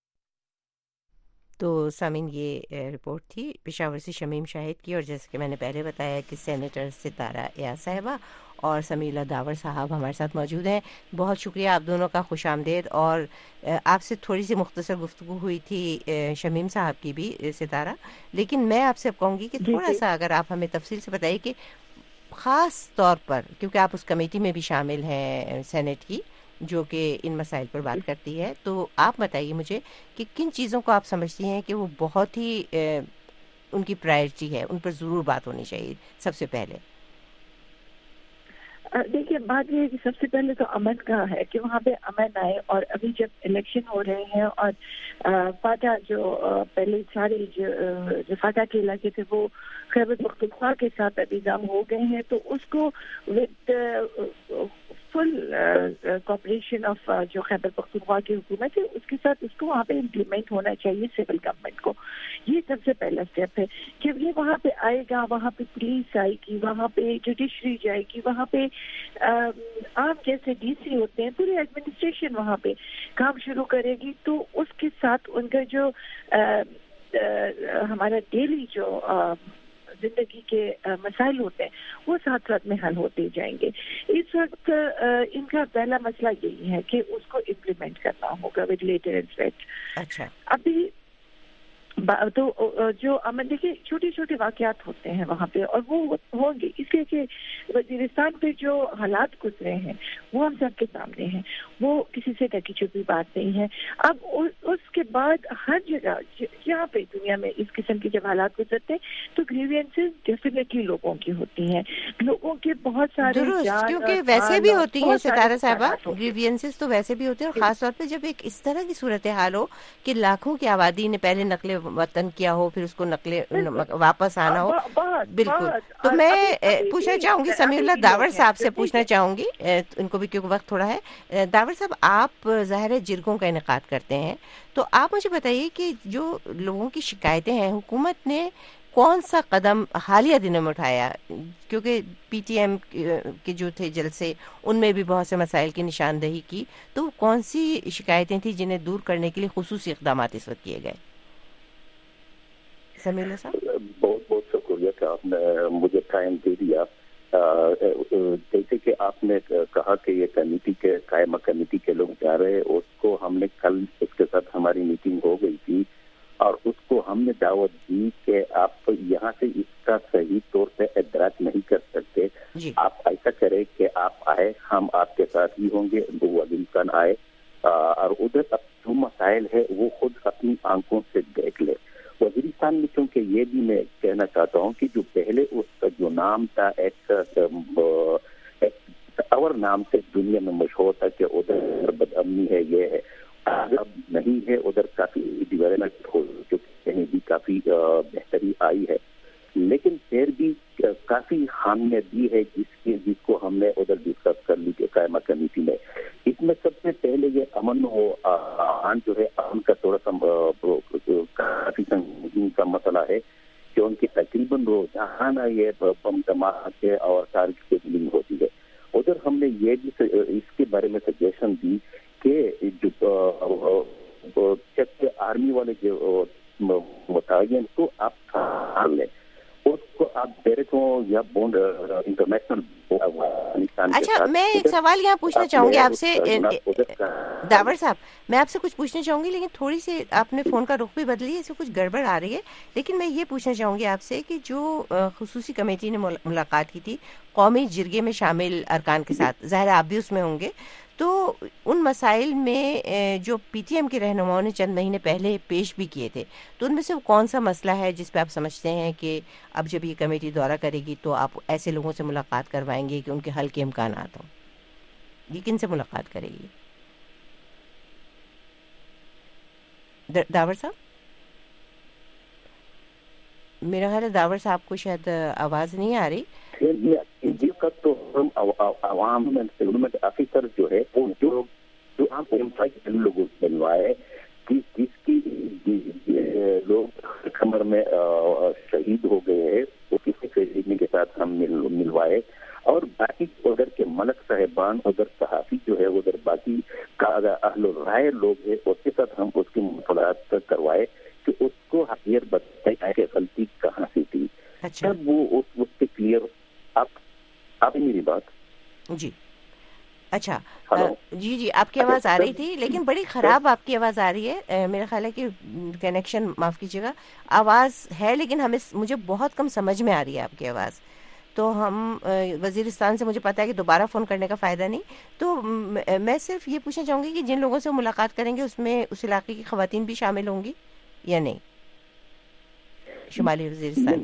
Speaker 1: तो सामीन ये रिपोर्ट थी पेशावर से शमीम शाहिद की, और जैसे कि मैंने पहले बताया कि सेनेटर सितारा एयाज साहिबा और समीला दावर साहब हमारे साथ मौजूद हैं। बहुत शुक्रिया आप दोनों का, खुश आमदेद। और आपसे थोड़ी सी मुख्तसर गुफ्तगू हुई थी शमीम साहब की भी, सितारा, लेकिन मैं आपसे अब कहूँगी कि थोड़ा सा अगर आप हमें तफसील से बताइए कि ख़ास तौर पर, क्योंकि आप उस कमेटी में भी शामिल हैं सेनेट की जो कि इन मसाइल पर बात करती है, तो आप बताइए मुझे कि किन चीज़ों को आप समझती हैं कि वो बहुत ही उनकी प्रायोरिटी है, उन पर ज़रूर बात होनी चाहिए सबसे पहले।
Speaker 12: देखिए, बात ये है कि सबसे पहले तो अमन का है कि वहाँ पे अमन आए। और अभी जब इलेक्शन हो रहे हैं और फाटा जो पहले सारे जो फाटा के इलाके थे वो खैबर पख्तूनख्वा के साथ इंतजाम हो गए हैं, तो उसको विद फुल कॉपरेशन ऑफ जो खैबर पख्तूनख्वा की हुकूमत है उसके साथ उसको वहाँ पे इम्प्लीमेंट होना चाहिए सिविल गवर्नमेंट को। ये सबसे पहला स्टेप है कि ये वहाँ पे आएगा, वहाँ पे पुलिस आएगी, वहाँ पे जुडिशरी जाएगी, वहाँ पे आम जैसे DC होते हैं, पूरी एडमिनिस्ट्रेशन वहाँ पे काम शुरू करेगी। तो उसके साथ उनका जो हमारा डेली जो जिंदगी के मसाइल होते हैं वो साथ साथ में हल होते जाएंगे। इस वक्त इनका पहला मसला यही है कि उसको इम्प्लीमेंट करना होगा विद लेटर इफेक्ट।
Speaker 1: अच्छा,
Speaker 12: अभी तो जो अमन, देखिए छोटे छोटे वाकयात होते हैं वहाँ पे और वो होंगे, इसलिए कि वजीरिस्तान पे जो हालात गुजरे हैं वो हम सबके सामने हैं, वो किसी से ढकी छुपी बात नहीं है। अब उसके बाद हर जगह जहाँ पे दुनिया में इस किस्म के जब हालात गुजरते हैं तो ग्रीवियंसेस डेफिनेटली लोगों की होती हैं, लोगों के बहुत सारे,
Speaker 1: क्योंकि वैसे भी होती हैं सितारा साहबा, ग्रीवियंसेस तो वैसे भी होते हैं, और खासतौर पे जब एक इस तरह की सूरत हाल हो कि लाखों की आबादी ने पहले नकले वतन किया हो, फिर उसको नकले वापस आना हो। बिल्कुल। तो मैं पूछना चाहूंगी समीउल्लाह दावर साहब से पूछना चाहूंगी, इनको भी क्योंकि वक्त थोड़ा है। दावर साहब, आप ज़ाहिर है जिरगों का इनेकाद करते हैं, तो आप मुझे बताइए कि जो लोगों की शिकायतें हैं हुकूमत ने कौन सा कदम हालिया दिनों में उठाया, क्योंकि PTM के जो थे जलसे उनमें भी बहुत से मसाइल की निशानदेही की, तो कौन सी शिकायतें थी जिन्हें दूर करने के लिए खुसूसी इक़दाम इस वक्त किए गए? समीला साहब,
Speaker 14: बहुत बहुत शुक्रिया कि आपने मुझे टाइम दे दिया। जैसे कि आपने कहा कि ये कमेटी के कायमा कमेटी के लोग जा रहे हैं, उसको हमने कल इसके साथ हमारी मीटिंग हो गई थी और उसको हमने दावत दी कि आप यहाँ से इसका सही तौर पे इदराक नहीं कर सकते, आप ऐसा करें कि आप आए, हम आपके साथ ही होंगे, वजीर खान आए और ادھر جو مسائل ہے وہ خود اپنی آنکھوں سے دیکھ لے. وزیرستان میں چونکہ یہ بھی میں کہنا چاہتا ہوں کہ جو پہلے اس کا جو نام تھا ایک اور نام سے دنیا میں مشہور تھا کہ ادھر بدامنی ہے، یہ ہے، اب نہیں ہے. ادھر کافی ڈیولپمنٹ ہو چکی، کہیں بھی کافی بہتری آئی ہے، لیکن پھر بھی کافی خامیاں بھی ہے جس کو ہم نے ادھر ڈسکس کر لی قائمہ کمیٹی میں. اس میں سب سے پہلے یہ امن جو ہے، امن کا تھوڑا سا کافی سنگین کا مسئلہ ہے کہ ان کی تقریباً روزانہ یہ بم دھماکے ہے اور ٹارگٹ کی کلنگ ہوتی ہے. ادھر ہم نے یہ بھی اس کے بارے میں سجیشن دی کہ جو چیک آرمی والے جو متعین کو آپ سنبھال لیں، اس کو آپ ڈائریکٹ ہوں یا بونڈ انٹرنیشنل.
Speaker 1: اچھا، میں ایک سوال یہاں پوچھنا چاہوں گی آپ سے داور صاحب، میں آپ سے کچھ پوچھنا چاہوں گی، لیکن تھوڑی سی آپ نے فون کا رخ بھی بدلی ہے، اس سے کچھ گڑبڑ آ رہی ہے. لیکن میں یہ پوچھنا چاہوں گی آپ سے کہ جو خصوصی کمیٹی نے ملاقات کی تھی قومی جرگے میں شامل ارکان کے ساتھ، ظاہر آپ بھی اس میں ہوں گے، تو ان مسائل میں جو پی ٹی ایم کے رہنماؤں نے چند مہینے پہلے پیش بھی کیے تھے، تو ان میں سے کون سا مسئلہ ہے جس پہ آپ سمجھتے ہیں کہ اب جب یہ کمیٹی دورہ کرے گی تو آپ ایسے لوگوں سے ملاقات کروائیں گے کہ ان کے حل کے امکانات ہوں؟ یہ کن سے ملاقات کرے گی داور صاحب؟ میرا خیال ہے داور صاحب کو شاید آواز نہیں آ رہی.
Speaker 14: تو ہم عوام سیگمنٹ آفیسر جو ہے جو لوگوں سے ملوائے، جس کی لوگ کمر میں شہید ہو گئے ہیں، وہ کسی فیصلے کے ساتھ ہم ملوائے، اور باقی ادھر کے ملک صاحبان، ادھر صحافی جو ہے، ادھر باقی اہل رائے لوگ ہیں، اس کے ساتھ ہم اس کی مطالعات کروائے کہ اس کو حقیقت بتائے کہ غلطی کہاں سے تھی. جب وہ اس پہ کلیئر. آپ میری بات
Speaker 1: جی اچھا جی آپ کی آواز آ رہی تھی، لیکن بڑی خراب آپ کی آواز آ رہی ہے. میرا خیال ہے کہ کنیکشن، معاف کیجیے گا، آواز ہے لیکن مجھے بہت کم سمجھ میں آ رہی ہے آپ کی آواز. تو ہم وزیرستان سے، مجھے پتا ہے کہ دوبارہ فون کرنے کا فائدہ نہیں، تو میں صرف یہ پوچھنا چاہوں گی کہ جن لوگوں سے ملاقات کریں گے اس میں اس علاقے کی خواتین بھی شامل ہوں گی یا نہیں؟ شمالی وزیرستان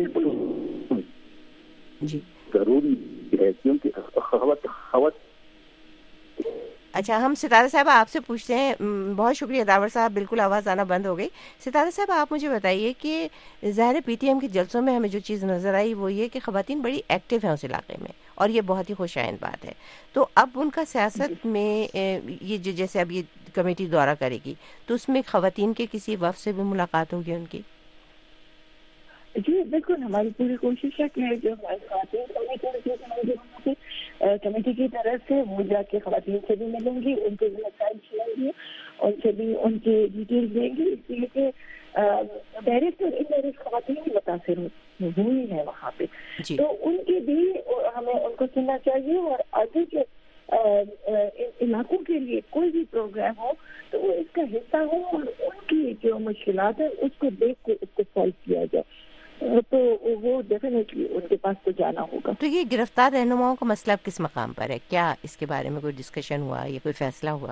Speaker 1: جی
Speaker 14: ضروری ہے کیونکہ
Speaker 1: اچھا، ہم ستارہ صاحب آپ سے پوچھتے ہیں. بہت شکریہ داور صاحب، بالکل آواز آنا بند ہو گئی. ستارہ صاحب آپ مجھے بتائیے کہ ظاہر پی ٹی ایم کے جلسوں میں ہمیں جو چیز نظر آئی وہ یہ کہ خواتین بڑی ایکٹیو ہیں اس علاقے میں، اور یہ بہت ہی خوش آئند بات ہے. تو اب ان کا سیاست میں یہ جیسے اب یہ کمیٹی دورہ کرے گی تو اس میں خواتین کے کسی وفد سے بھی ملاقات ہوگی ان کی؟
Speaker 12: جی بالکل، ہماری پوری کوشش ہے کہ جو ہماری خواتین کمیٹی کی طرف سے وہ جا کے خواتین سے بھی ملیں گی، ان کے بھی مسائل سنیں گی، ان سے بھی ان کی ڈیٹیل دیں گی، اس لیے کہ ڈائریکٹ اور انڈائریکٹ خواتین بھی متاثر ہوئی ہیں وہاں پہ. تو ان کی بھی ہمیں ان کو سننا چاہیے، اور آگے کے علاقوں کے لیے کوئی بھی پروگرام ہو تو وہ اس کا حصہ ہو، اور ان کی جو مشکلات ہیں اس کو دیکھ کے اس کو سالو کیا جائے. تو وہ ڈیفینیٹلی ان کے پاس تو جانا ہوگا.
Speaker 1: تو یہ گرفتار رہنماؤں کا مسئلہ کس مقام پر ہے؟ کیا اس کے بارے میں کوئی ڈسکشن ہوا یا کوئی فیصلہ ہوا؟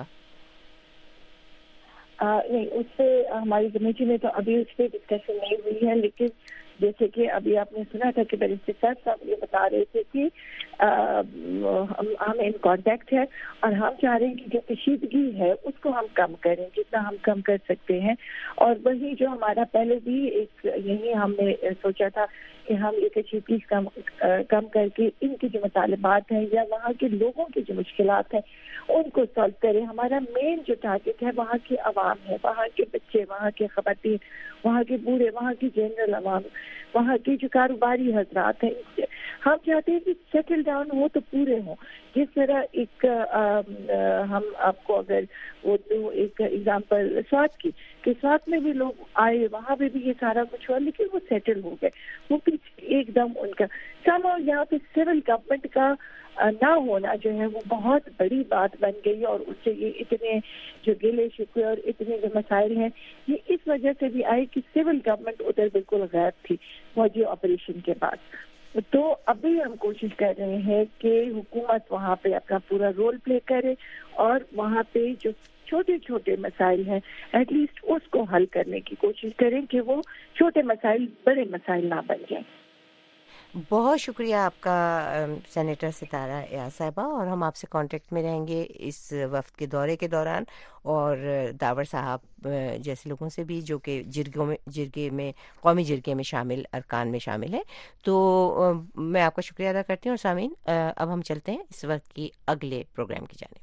Speaker 12: نہیں، اس پہ ہماری کمیٹی میں تو ابھی اس پہ ڈسکشن نہیں ہوئی ہے، لیکن جیسے کہ ابھی آپ نے سنا تھا کہ بیرسٹر صاحب یہ بتا رہے تھے کہ ہم ان کانٹیکٹ ہے، اور ہم چاہ رہے ہیں کہ جو کشیدگی ہے اس کو ہم کم کریں جتنا ہم کم کر سکتے ہیں. اور وہی جو ہمارا پہلے بھی ایک یہی ہم نے سوچا تھا کہ ہم یہ کشیدگی کم کر کے ان کی جو مطالبات ہیں یا وہاں کے لوگوں کی جو مشکلات ہیں ان کو سالو کریں. ہمارا مین جو ٹارگیٹ ہے وہاں کی عوام ہے، وہاں کے بچے، وہاں کے خواتین، وہاں کے بوڑھے، وہاں کی جنرل عوام، وہاں کے جو کاروباری حضرات ہیں. ہم چاہتے ہیں کہ سیٹل ڈاؤن ہو تو پورے ہوں. جس طرح ایک ہم آپ کو اگر وہ دو ایک ایگزامپل سوات کی، کہ سوات میں بھی لوگ آئے، وہاں پہ بھی یہ سارا کچھ ہوا، لیکن وہ سیٹل ہو گئے. وہ پیچھے ایک دم ان کا یہاں پہ سول گورنمنٹ کا نہ ہونا جو ہے وہ بہت بڑی بات بن گئی، اور اس سے یہ اتنے جو گلے شکوے اور اتنے جو مسائل ہیں یہ اس وجہ سے بھی آئے کہ سول گورنمنٹ ادھر بالکل غائب تھی فوجی آپریشن کے بعد. تو ابھی ہم کوشش کر رہے ہیں کہ حکومت وہاں پہ اپنا پورا رول پلے کرے، اور وہاں پہ جو چھوٹے چھوٹے مسائل ہیں ایٹ لیسٹ اس کو حل کرنے کی کوشش کریں کہ وہ چھوٹے مسائل بڑے مسائل نہ بن جائیں.
Speaker 1: بہت شکریہ آپ کا سینیٹر ستارہ ایاز صاحبہ، اور ہم آپ سے کانٹیکٹ میں رہیں گے اس وفد کے دورے کے دوران، اور داور صاحب جیسے لوگوں سے بھی جو کہ جرگے میں قومی جرگے میں شامل ارکان میں شامل ہیں. تو میں آپ کا شکریہ ادا کرتی ہوں. سامعین، اب ہم چلتے ہیں اس وقت کی اگلے پروگرام کی جانب.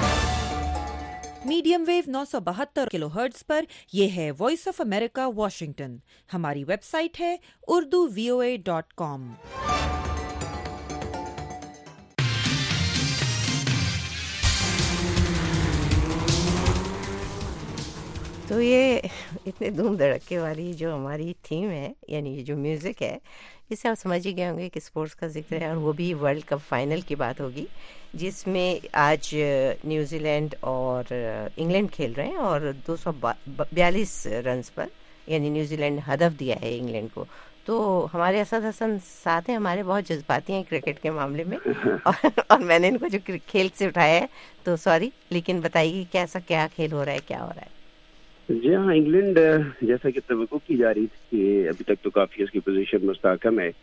Speaker 7: میڈیم ویو 972 کلو ہرٹز پر یہ ہے وائس آف امریکہ واشنگٹن. ہماری ویب سائٹ ہے urduvoa.com.
Speaker 1: تو یہ اتنے دھوم دھڑکے والی جو ہماری تھیم ہے، یعنی یہ جو میوزک ہے، اس سے آپ سمجھ ہی گئے ہوں گے کہ اسپورٹس کا ذکر ہے، اور وہ بھی ورلڈ کپ فائنل کی بات ہوگی، جس میں آج نیوزی لینڈ اور انگلینڈ کھیل رہے ہیں، اور 242 رنز پر، یعنی نیوزی لینڈ نے ہدف دیا ہے انگلینڈ کو. تو ہمارے اسد حسن ساتھ ہیں، ہمارے بہت جذباتی ہیں کرکٹ کے معاملے میں، اور میں نے ان کو جو کھیل سے اٹھایا ہے تو سوری، لیکن بتائیے کیسا کیا کھیل ہو رہا ہے، کیا ہو رہا ہے؟
Speaker 15: جی ہاں، انگلینڈ جیسا کہ توقع کی جا رہی تھی کہ ابھی تک تو کافی اس کی پوزیشن مستحکم ہے.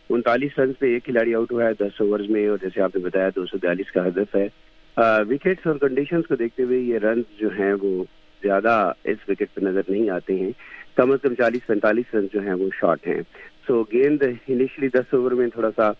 Speaker 15: 39 رنز پہ ایک کھلاڑی آؤٹ ہوا ہے 10 اوورز میں، اور جیسے آپ نے بتایا 242 کا ہدف ہے. وکٹس اور کنڈیشنز کو دیکھتے ہوئے یہ رنز جو ہیں وہ زیادہ اس وکٹ پہ نظر نہیں آتے ہیں. کم از کم 40-45 رنز جو ہیں وہ شارٹ ہیں. سو گیند انیشلی 10 اوور میں تھوڑا سا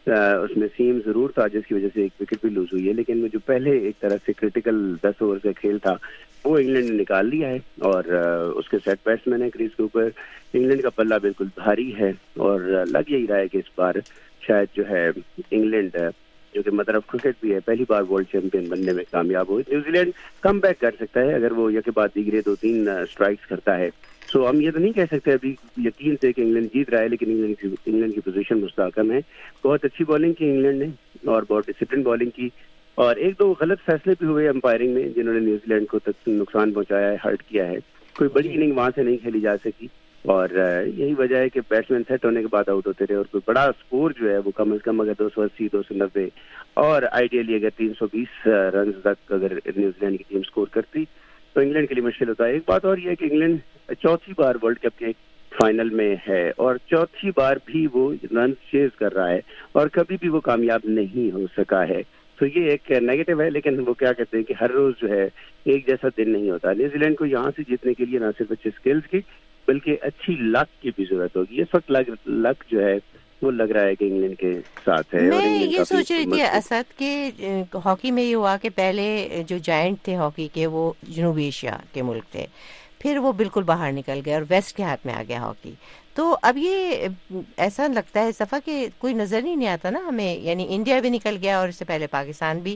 Speaker 15: اس میں سیم ضرور تھا، جس کی وجہ سے ایک وکٹ بھی لوز ہوئی ہے، لیکن جو پہلے ایک طرح سے کرٹیکل 10 اوور کا کھیل تھا وہ انگلینڈ نے نکال لیا ہے. اور اس کے سیٹ بیٹسمین ہے کریز کے اوپر. انگلینڈ کا پلہ بالکل بھاری ہے، اور لگ یہی رہا ہے کہ اس بار شاید جو ہے انگلینڈ جو کہ مطلب کرکٹ بھی ہے پہلی بار ورلڈ چیمپئن بننے میں کامیاب ہوئی. نیوزی لینڈ کم بیک کر سکتا ہے اگر وہ یکے بعد دیگرے 2-3 اسٹرائکس کرتا ہے. سو ہم یہ تو نہیں کہہ سکتے ابھی یقین سے کہ انگلینڈ جیت رہا ہے، لیکن انگلینڈ کی پوزیشن مستحکم ہے. بہت اچھی بالنگ کی انگلینڈ نے، اور بہت ڈسپلن بالنگ کی، اور ایک دو غلط فیصلے بھی ہوئے امپائرنگ میں جنہوں نے نیوزی لینڈ کو نقصان پہنچایا ہے، ہرٹ کیا ہے. کوئی بڑی اننگ وہاں سے نہیں کھیلی جا سکی، اور یہی وجہ ہے کہ بیٹسمین سیٹ ہونے کے بعد آؤٹ ہوتے رہے، اور کوئی بڑا اسکور جو ہے وہ کم از کم اگر 280 290 اور آئیڈیلی اگر 320 رنز تک اگر نیوزی لینڈ کی ٹیم اسکور کرتی تو انگلینڈ کے لیے مشکل ہوتا ہے. ایک بات اور یہ ہے کہ انگلینڈ چوتھی بار ورلڈ کپ کے فائنل میں ہے، اور چوتھی بار بھی وہ رنز چیز کر رہا ہے، اور کبھی بھی وہ کامیاب نہیں ہو سکا ہے. تو یہ ایک نیگیٹو ہے، لیکن وہ کیا کہتے ہیں کہ ہر روز جو ہے ایک جیسا دن نہیں ہوتا. نیوزی لینڈ کو یہاں سے جیتنے کے لیے نہ صرف اچھے اسکلز کی بلکہ اچھی لک کی بھی ضرورت ہوگی. اس وقت لک جو ہے وہ لگ رہا ہے کہ انگلینڈ کے ساتھ ہے.
Speaker 1: میں یہ سوچ رہی تھی اسد کہ ہاکی میں یہ ہوا کہ پہلے جو جائنٹ تھے ہاکی کے وہ جنوبی ایشیا کے ملک تھے، پھر وہ بالکل باہر نکل گئے اور ویسٹ کے ہاتھ میں آ گیا ہاکی. تو اب یہ ایسا لگتا ہے اس دفعہ کہ کوئی نظر ہی نہیں آتا نا ہمیں، یعنی انڈیا بھی نکل گیا اور اس سے پہلے پاکستان بھی.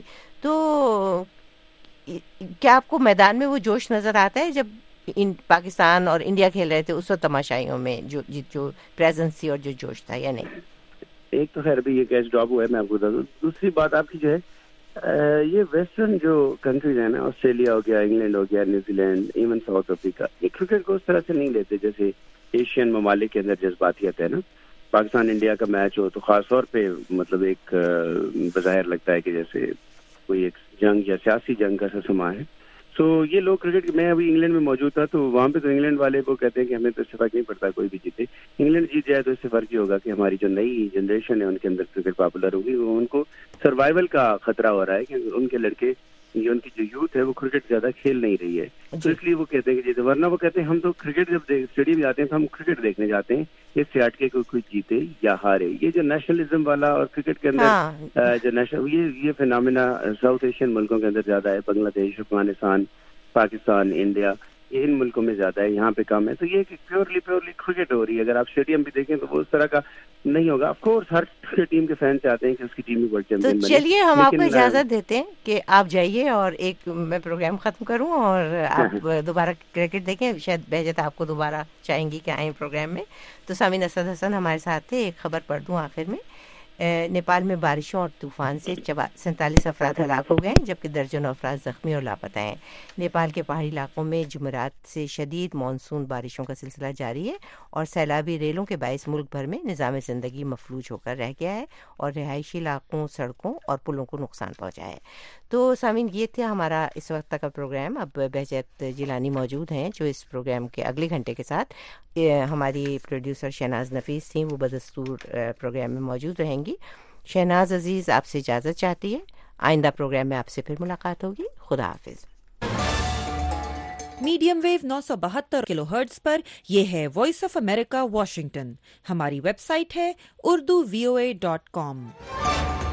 Speaker 1: تو کیا آپ کو میدان میں وہ جوش نظر آتا ہے جب پاکستان اور انڈیا کھیل رہے تھے اس وقت تماشائیوں میں جو پریزنس تھی اور جو جوش تھا، یا نہیں؟
Speaker 15: ایک تو خیر ابھی یہ کیچ ڈراپ ہوا ہے، میں آپ کو بتا دوں. دوسری بات آپ کی جو ہے یہ ویسٹرن جو کنٹریز ہیں نا، آسٹریلیا ہو گیا، انگلینڈ ہو گیا، New Zealand, even South Africa, یہ کرکٹ کو اس طرح سے نہیں لیتے جیسے ایشین ممالک کے اندر جذباتیت ہے نا. پاکستان انڈیا کا میچ ہو تو خاص طور پہ مطلب ایک بظاہر لگتا ہے کہ جیسے کوئی ایک جنگ یا سیاسی جنگ کا سما ہے. سو یہ لوگ کرکٹ، میں ابھی انگلینڈ میں موجود تھا تو وہاں پہ تو انگلینڈ والے وہ کہتے ہیں کہ ہمیں تو اس سے فرق نہیں پڑتا کوئی بھی جیتے. انگلینڈ جیت جائے تو اس سے فرق ہی ہوگا کہ ہماری جو نئی جنریشن ہے ان کے اندر کرکٹ پاپولر ہوگی. وہ ان کو سروائیول کا خطرہ ہو رہا ہے کہ ان کے لڑکے، یہ ان کی جو یوتھ ہے وہ کرکٹ زیادہ کھیل نہیں رہی ہے، تو اس لیے وہ کہتے ہیں کہ جیسے ورنہ وہ کہتے ہیں ہم تو کرکٹ جب اسٹیڈیم جاتے ہیں تو ہم کرکٹ دیکھنے جاتے ہیں، اس سے ہٹ کے کوئی جیتے یا ہارے. یہ جو نیشنلزم والا اور کرکٹ کے اندر جو نیشنل یہ فینامنا ساؤتھ ایشین ملکوں کے اندر زیادہ ہے، بنگلہ دیش، افغانستان، پاکستان، انڈیا، یہ ان ملکوں میں زیادہ ہے، یہاں پہ کم ہے. تو یہ کہ پیورلی کرکٹ ہو رہی ہے. اگر آپ اسٹیڈیم بھی دیکھیں تو وہ اس طرح کا نہیں ہوگا. آف کورس ہر ٹیم کے فین چاہتے ہیں کہ اس کی ٹیم بھی ورلڈ چیمپئن بنے.
Speaker 1: چلیے ہم آپ کو اجازت دیتے ہیں کہ آپ جائیے اور ایک میں پروگرام ختم کروں اور آپ دوبارہ کرکٹ دیکھیں. شاید بہجت آپ کو دوبارہ چاہیں گی کہ آئیں پروگرام میں. تو سامعین، اسد حسن ہمارے ساتھ تھے. ایک خبر پڑھ دوں آخر میں नेपाल में बारिशों और तूफान से 47 अफराद हलाक हो गए हैं, जबकि दर्जनों अफराद जख्मी और लापता हैं। नेपाल के पहाड़ी इलाकों में जुमेरात से शदीद मानसून बारिशों का सिलसिला जारी है और सैलाबी रेलों के बायस मुल्क भर में निज़ाम ज़िंदगी मफलूज होकर रह गया है और रिहायशी इलाकों, सड़कों और पुलों को नुकसान पहुँचा है। तो सामीन, ये था हमारा इस वक्त का प्रोग्राम। अब बहजत जिलानी मौजूद हैं जो इस प्रोग्राम के अगले घंटे के साथ, हमारी प्रोड्यूसर शहनाज नफीस थी, वो बदस्तूर प्रोग्राम में मौजूद रहेंगी। शहनाज अजीज़ आपसे इजाज़त चाहती है। आइंदा प्रोग्राम में आपसे फिर मुलाकात होगी। खुदा हाफिज।
Speaker 7: मीडियम वेव 972 किलोहर्ट्ज पर यह है वॉइस ऑफ अमेरिका वाशिंगटन। हमारी वेबसाइट है urduvoa.com।